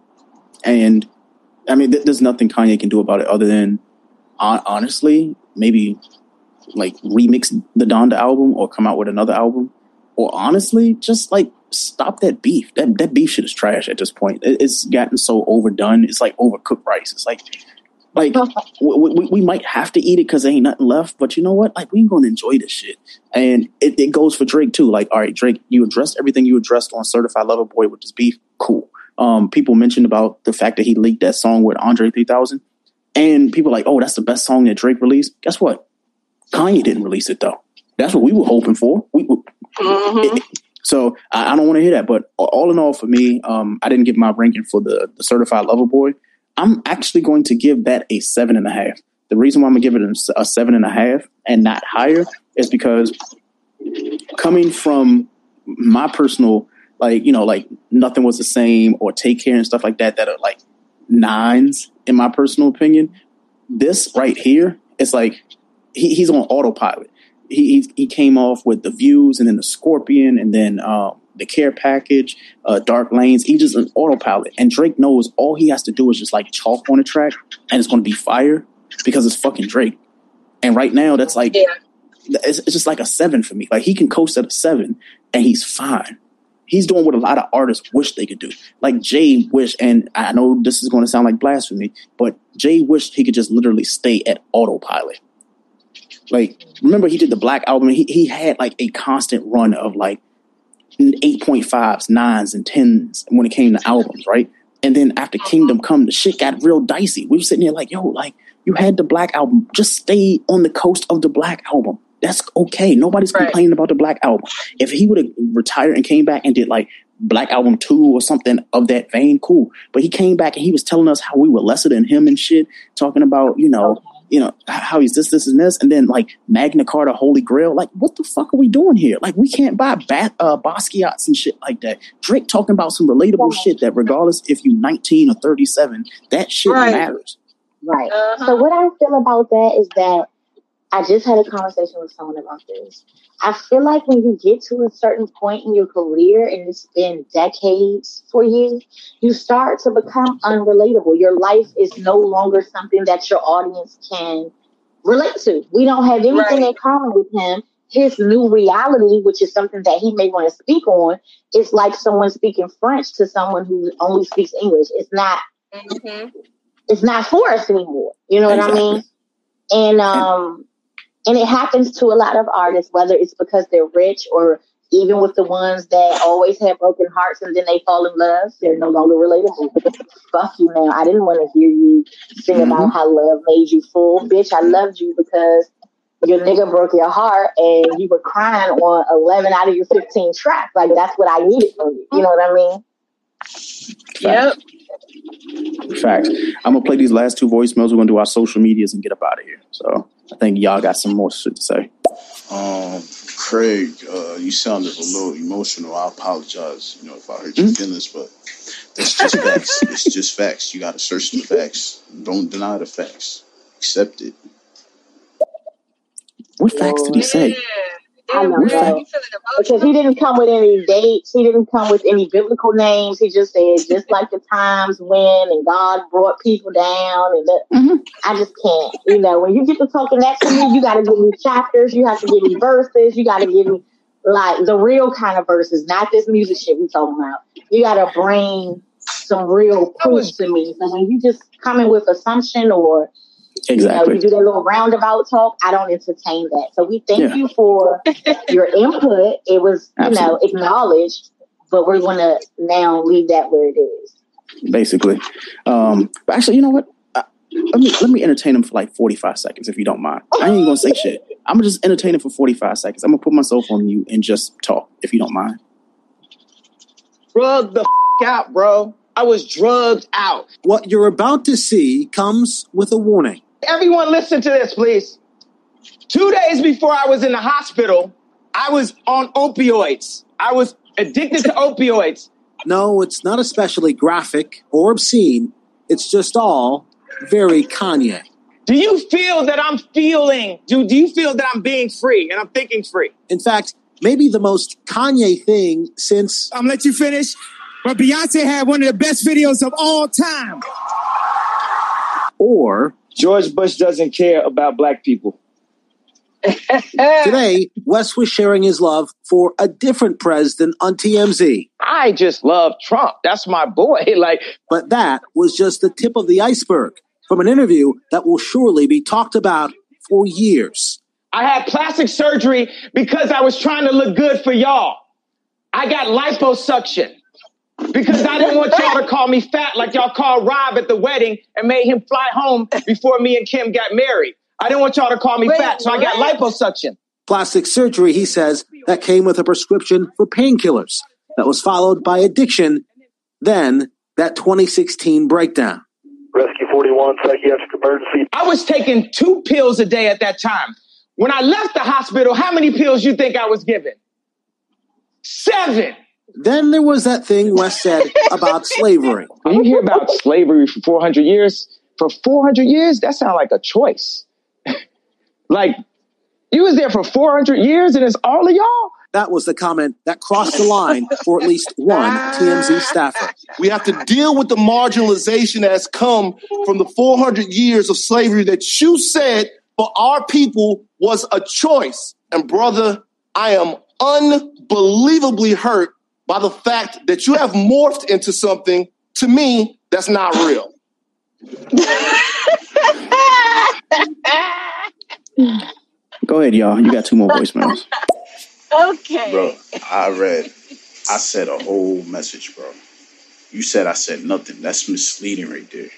Speaker 1: and I mean, th- there's nothing Kanye can do about it other than uh, honestly maybe like remix the Donda album or come out with another album or honestly, just like stop that beef. That that beef shit is trash at this point. It, it's gotten so overdone. It's like overcooked rice. It's like, like we, we, we might have to eat it because there ain't nothing left. But you know what? Like, we ain't gonna enjoy this shit. And it, it goes for Drake too. Like, all right, Drake, you addressed everything you addressed on Certified Lover Boy with this beef. Cool. Um, people mentioned about the fact that he leaked that song with Andre three thousand, and people are like, oh, that's the best song that Drake released. Guess what? Kanye didn't release it though. That's what we were hoping for. We, we, mm-hmm. it, so I, I don't want to hear that. But all in all, for me, um, I didn't give my ranking for the, the Certified Lover Boy. I'm actually going to give that a seven and a half. The reason why I'm gonna give it a, a seven and a half and not higher is because coming from my personal, like, you know, like Nothing Was the Same or Take Care and stuff like that, that are like nines in my personal opinion. This right here, it's like he, he's on autopilot. He, he he came off with The Views and then The Scorpion and then uh, The Care Package, uh, Dark Lanes. He just an autopilot. And Drake knows all he has to do is just like chalk on a track and it's going to be fire because it's fucking Drake. And right now, that's like, yeah. it's, it's just like a seven for me. Like, he can coast at a seven and he's fine. He's doing what a lot of artists wish they could do. Like Jay wish, and I know this is going to sound like blasphemy, but Jay wished he could just literally stay at autopilot. Like, remember he did the Black Album? He he had like a constant run of like eight point fives, nines, and tens when it came to albums, right? And then after Kingdom Come, the shit got real dicey. We were sitting there like, yo, like, you had the Black Album. Just stay on the coast of the Black Album. That's okay. Nobody's right. complaining about the Black Album. If he would have retired and came back and did like Black Album two or something of that vein, cool. But he came back and he was telling us how we were lesser than him and shit, talking about, you know, you know, how he's this, this, and this, and then like Magna Carta, Holy Grail. Like, what the fuck are we doing here? Like, we can't buy bat, uh, Basquiat's and shit like that. Drake talking about some relatable right. shit that regardless if you're nineteen or thirty-seven, that shit right. matters.
Speaker 2: Right. Uh-huh. So what I feel about that is that I just had a conversation with someone about this. I feel like when you get to a certain point in your career and it's been decades for you, you start to become unrelatable. Your life is no longer something that your audience can relate to. We don't have anything right. in common with him. His new reality, which is something that he may want to speak on, is like someone speaking French to someone who only speaks English. It's not, mm-hmm. it's not for us anymore. You know exactly. what I mean? And, um, And it happens to a lot of artists, whether it's because they're rich or even with the ones that always have broken hearts and then they fall in love, they're no longer relatable. Fuck you, man. I didn't want to hear you sing mm-hmm. about how love made you full. Bitch, I loved you because your nigga broke your heart and you were crying on eleven out of your fifteen tracks. Like, that's what I needed from you. You know what I mean?
Speaker 14: Yep.
Speaker 1: Facts. I'm going to play these last two voicemails. We're going to do our social medias and get up out of here. So I think y'all got some more shit to say.
Speaker 5: Um, Craig, uh, you sounded a little emotional. I apologize, you know, if I hurt your mm-hmm. feelings, but that's just facts. It's just facts. You got to search the facts. Don't deny the facts. Accept it.
Speaker 1: What facts did he say?
Speaker 2: I know that. Because he didn't come with any dates. He didn't come with any biblical names. He just said, just like the times when and God brought people down. And that, mm-hmm. I just can't. You know, when you get to talking that to me, you got to give me chapters. You have to give me verses. You got to give me, like, the real kind of verses, not this music shit we talking about. You got to bring some real proof to me. So when you just come in with assumption or...
Speaker 1: Exactly.
Speaker 2: You know, you do that little roundabout talk, I don't entertain that. So we thank yeah. you for your input. It was, you Absolutely. know, acknowledged, but we're going to now leave that where it is.
Speaker 1: Basically. Um, but actually, you know what? Uh, let me let me entertain him for like forty-five seconds, if you don't mind. I ain't going to say shit. I'm going to just entertain him for forty-five seconds. I'm going to put myself on mute and just talk, if you don't mind.
Speaker 16: Drug the f*** out, bro. I was drugged out.
Speaker 17: What you're about to see comes with a warning.
Speaker 16: Everyone listen to this, please. Two days before I was in the hospital, I was on opioids. I was addicted to opioids.
Speaker 17: No, it's not especially graphic or obscene. It's just all very Kanye.
Speaker 16: Do you feel that I'm feeling, do, do you feel that I'm being free and I'm thinking free?
Speaker 17: In fact, maybe the most Kanye thing since...
Speaker 18: I'm gonna let you finish, but Beyonce had one of the best videos of all time.
Speaker 17: Or...
Speaker 16: George Bush doesn't care about black people.
Speaker 17: Today, West was sharing his love for a different president on T M Z.
Speaker 16: I just love Trump. That's my boy. Like,
Speaker 17: but that was just the tip of the iceberg from an interview that will surely be talked about for years.
Speaker 16: I had plastic surgery because I was trying to look good for y'all. I got liposuction because I didn't want y'all to call me fat like y'all called Rob at the wedding and made him fly home before me and Kim got married. I didn't want y'all to call me Wait, fat, so what? I got liposuction.
Speaker 17: Plastic surgery, he says, that came with a prescription for painkillers that was followed by addiction, then that twenty sixteen breakdown.
Speaker 19: Rescue forty-one, psychiatric emergency.
Speaker 16: I was taking two pills a day at that time. When I left the hospital, how many pills you think I was given? Seven.
Speaker 17: Then there was that thing Wes said about slavery.
Speaker 16: When you hear about slavery for four hundred years, for four hundred years, that sounds like a choice. Like, you was there for four hundred years and it's all of y'all?
Speaker 17: That was the comment that crossed the line for at least one T M Z staffer.
Speaker 7: We have to deal with the marginalization that's come from the four hundred years of slavery that you said for our people was a choice. And brother, I am unbelievably hurt by the fact that you have morphed into something, to me, that's not real.
Speaker 1: Go ahead, y'all. You got two more voicemails.
Speaker 5: Okay. Bro, I read, I said a whole message, bro. You said I said nothing. That's misleading right there.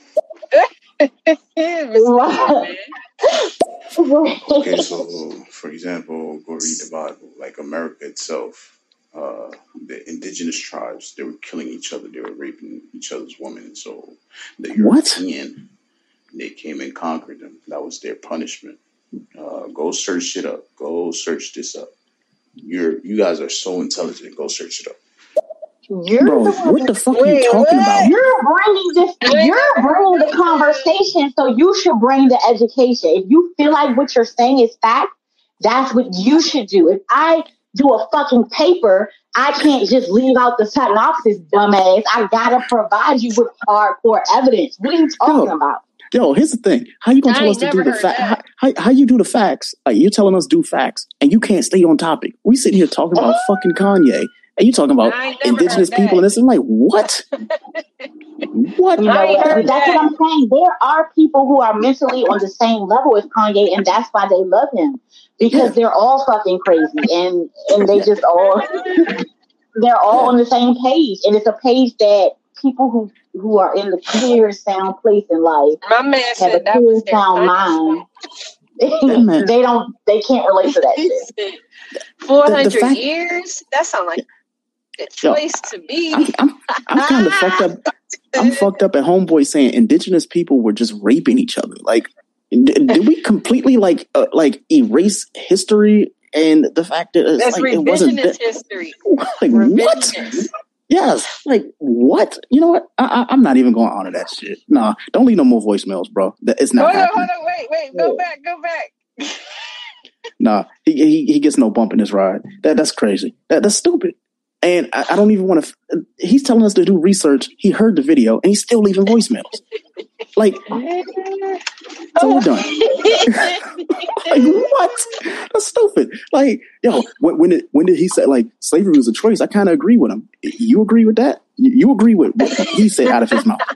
Speaker 5: Okay, so for example, go read the Bible. Like America itself, uh, the indigenous tribes, they were killing each other. They were raping each other's women. So the European, they came and conquered them. That was their punishment. Uh, go search it up. Go search this up. You're you guys are so intelligent. Go search it up.
Speaker 2: You're
Speaker 1: Bro,
Speaker 2: the
Speaker 1: what the fuck are you talking about?
Speaker 2: You're bringing this. You're bringing the conversation, so you should bring the education. If you feel like what you're saying is fact, that's what you should do. If I do a fucking paper, I can't just leave out the synopsis, dumbass. I gotta provide you with hardcore evidence. What are you talking
Speaker 1: Yo.
Speaker 2: about?
Speaker 1: Yo, here's the thing. How you gonna
Speaker 2: I
Speaker 1: tell us
Speaker 2: ain't
Speaker 1: to do
Speaker 2: never
Speaker 1: the
Speaker 2: heard
Speaker 1: facts?
Speaker 2: that.
Speaker 1: How, how, how you do the facts? Like, you're telling us do facts, and you can't stay on topic. We sitting here talking about fucking Kanye, and you talking about indigenous people, and this. I'm like, what? What?
Speaker 2: You know what? That's what I'm saying. There are people who are mentally on the same level as Kanye, and that's why they love him, because they're all fucking crazy, and and they just all they're all on the same page, and it's a page that people who who are in the clear sound place in life
Speaker 9: My man
Speaker 2: have
Speaker 9: said
Speaker 2: a
Speaker 9: that
Speaker 2: clear
Speaker 9: was their
Speaker 2: sound mind. They don't. They can't relate to that shit.
Speaker 9: Four
Speaker 1: The- the
Speaker 9: hundred
Speaker 1: fact-
Speaker 9: years? That sounds like a
Speaker 1: Yo,
Speaker 9: choice to me.
Speaker 1: I'm kind of fucked up. I'm fucked up at Homeboy saying indigenous people were just raping each other. Like, d- did we completely like uh, like erase history and the fact that it's
Speaker 9: That's
Speaker 1: like it wasn't
Speaker 9: revisionist
Speaker 1: that,
Speaker 9: history.
Speaker 1: like what?
Speaker 9: Revisionist.
Speaker 1: Yes, like what? You know what? I, I, I'm not even going to honor that shit. Nah, don't leave no more voicemails, bro. That it's not
Speaker 9: Hold on,
Speaker 1: happening.
Speaker 9: hold on, wait, wait, go back, go back.
Speaker 1: Nah, he, he he gets no bump in his ride. That that's crazy. That that's stupid. And I, I don't even want to. He's telling us to do research. He heard the video and he's still leaving voicemails. Like, so we're done. Like, what? That's stupid. Like, yo, when, when did when did he say like slavery was a choice? I kind of agree with him. You agree with that? You, you agree with what he said out of his mouth?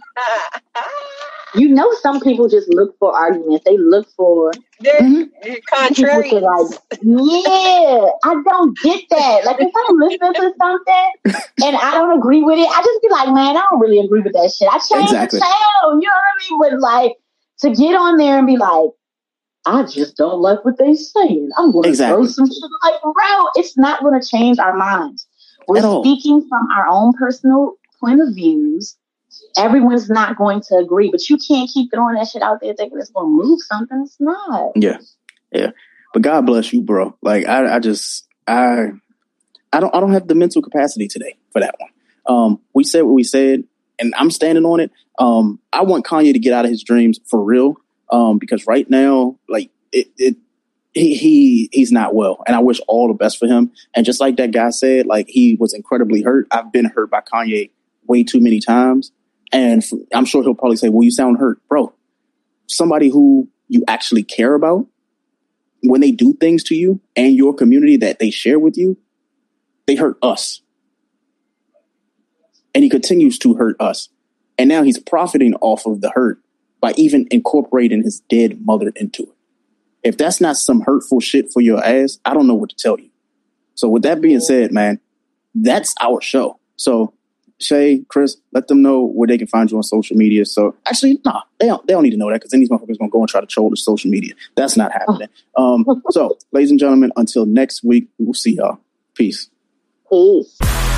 Speaker 2: You know, some people just look for arguments. They look for
Speaker 9: They're
Speaker 2: people
Speaker 9: contrary.
Speaker 2: to like, yeah, I don't get that. Like, if I'm listening to something and I don't agree with it, I just be like, man, I don't really agree with that shit. I change
Speaker 1: Exactly.
Speaker 2: the channel. You know what I mean? But like, to get on there and be like, I just don't like what they saying. I'm going to
Speaker 1: Exactly.
Speaker 2: throw some shit. Like, bro, it's not going to change our minds. We're
Speaker 1: At all.
Speaker 2: speaking from our own personal point of views. Everyone's not going to agree, but you can't keep throwing that shit out there thinking it's going to move something. It's not.
Speaker 1: Yeah, yeah. But God bless you, bro. Like I, I just, I, I don't, I don't have the mental capacity today for that one. Um, we said what we said, and I'm standing on it. Um, I want Kanye to get out of his dreams for real. Um, because right now, like it, it, he, he, he's not well, and I wish all the best for him. And just like that guy said, like he was incredibly hurt. I've been hurt by Kanye way too many times. And f- I'm sure he'll probably say, well, you sound hurt, bro. Somebody who you actually care about when they do things to you and your community that they share with you, they hurt us. And he continues to hurt us. And now he's profiting off of the hurt by even incorporating his dead mother into it. If that's not some hurtful shit for your ass, I don't know what to tell you. So with that being said, man, that's our show. So Shay, Chris, let them know where they can find you on social media. So actually, nah, they don't, they don't need to know that because then these motherfuckers going to go and try to troll the social media. That's not happening. Um, so, ladies and gentlemen, until next week, we will see y'all. Peace.
Speaker 2: Peace.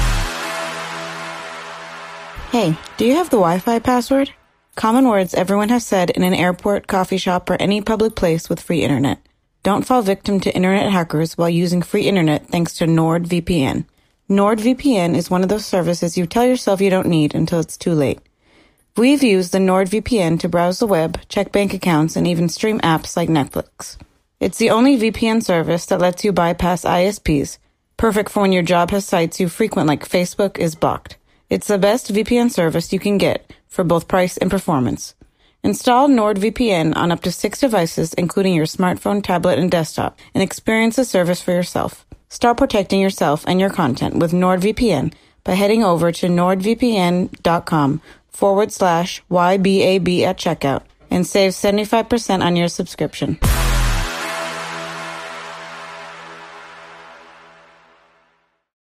Speaker 20: Hey, do you have the Wi-Fi password? Common words everyone has said in an airport, coffee shop, or any public place with free internet. Don't fall victim to internet hackers while using free internet thanks to NordVPN. NordVPN is one of those services you tell yourself you don't need until it's too late. We've used the NordVPN to browse the web, check bank accounts, and even stream apps like Netflix. It's the only V P N service that lets you bypass I S Ps, perfect for when your job has sites you frequent like Facebook is blocked. It's the best V P N service you can get for both price and performance. Install NordVPN on up to six devices, including your smartphone, tablet, and desktop, and experience the service for yourself. Start protecting yourself and your content with NordVPN by heading over to nordvpn.com forward slash YBAB at checkout and save seventy-five percent on your subscription.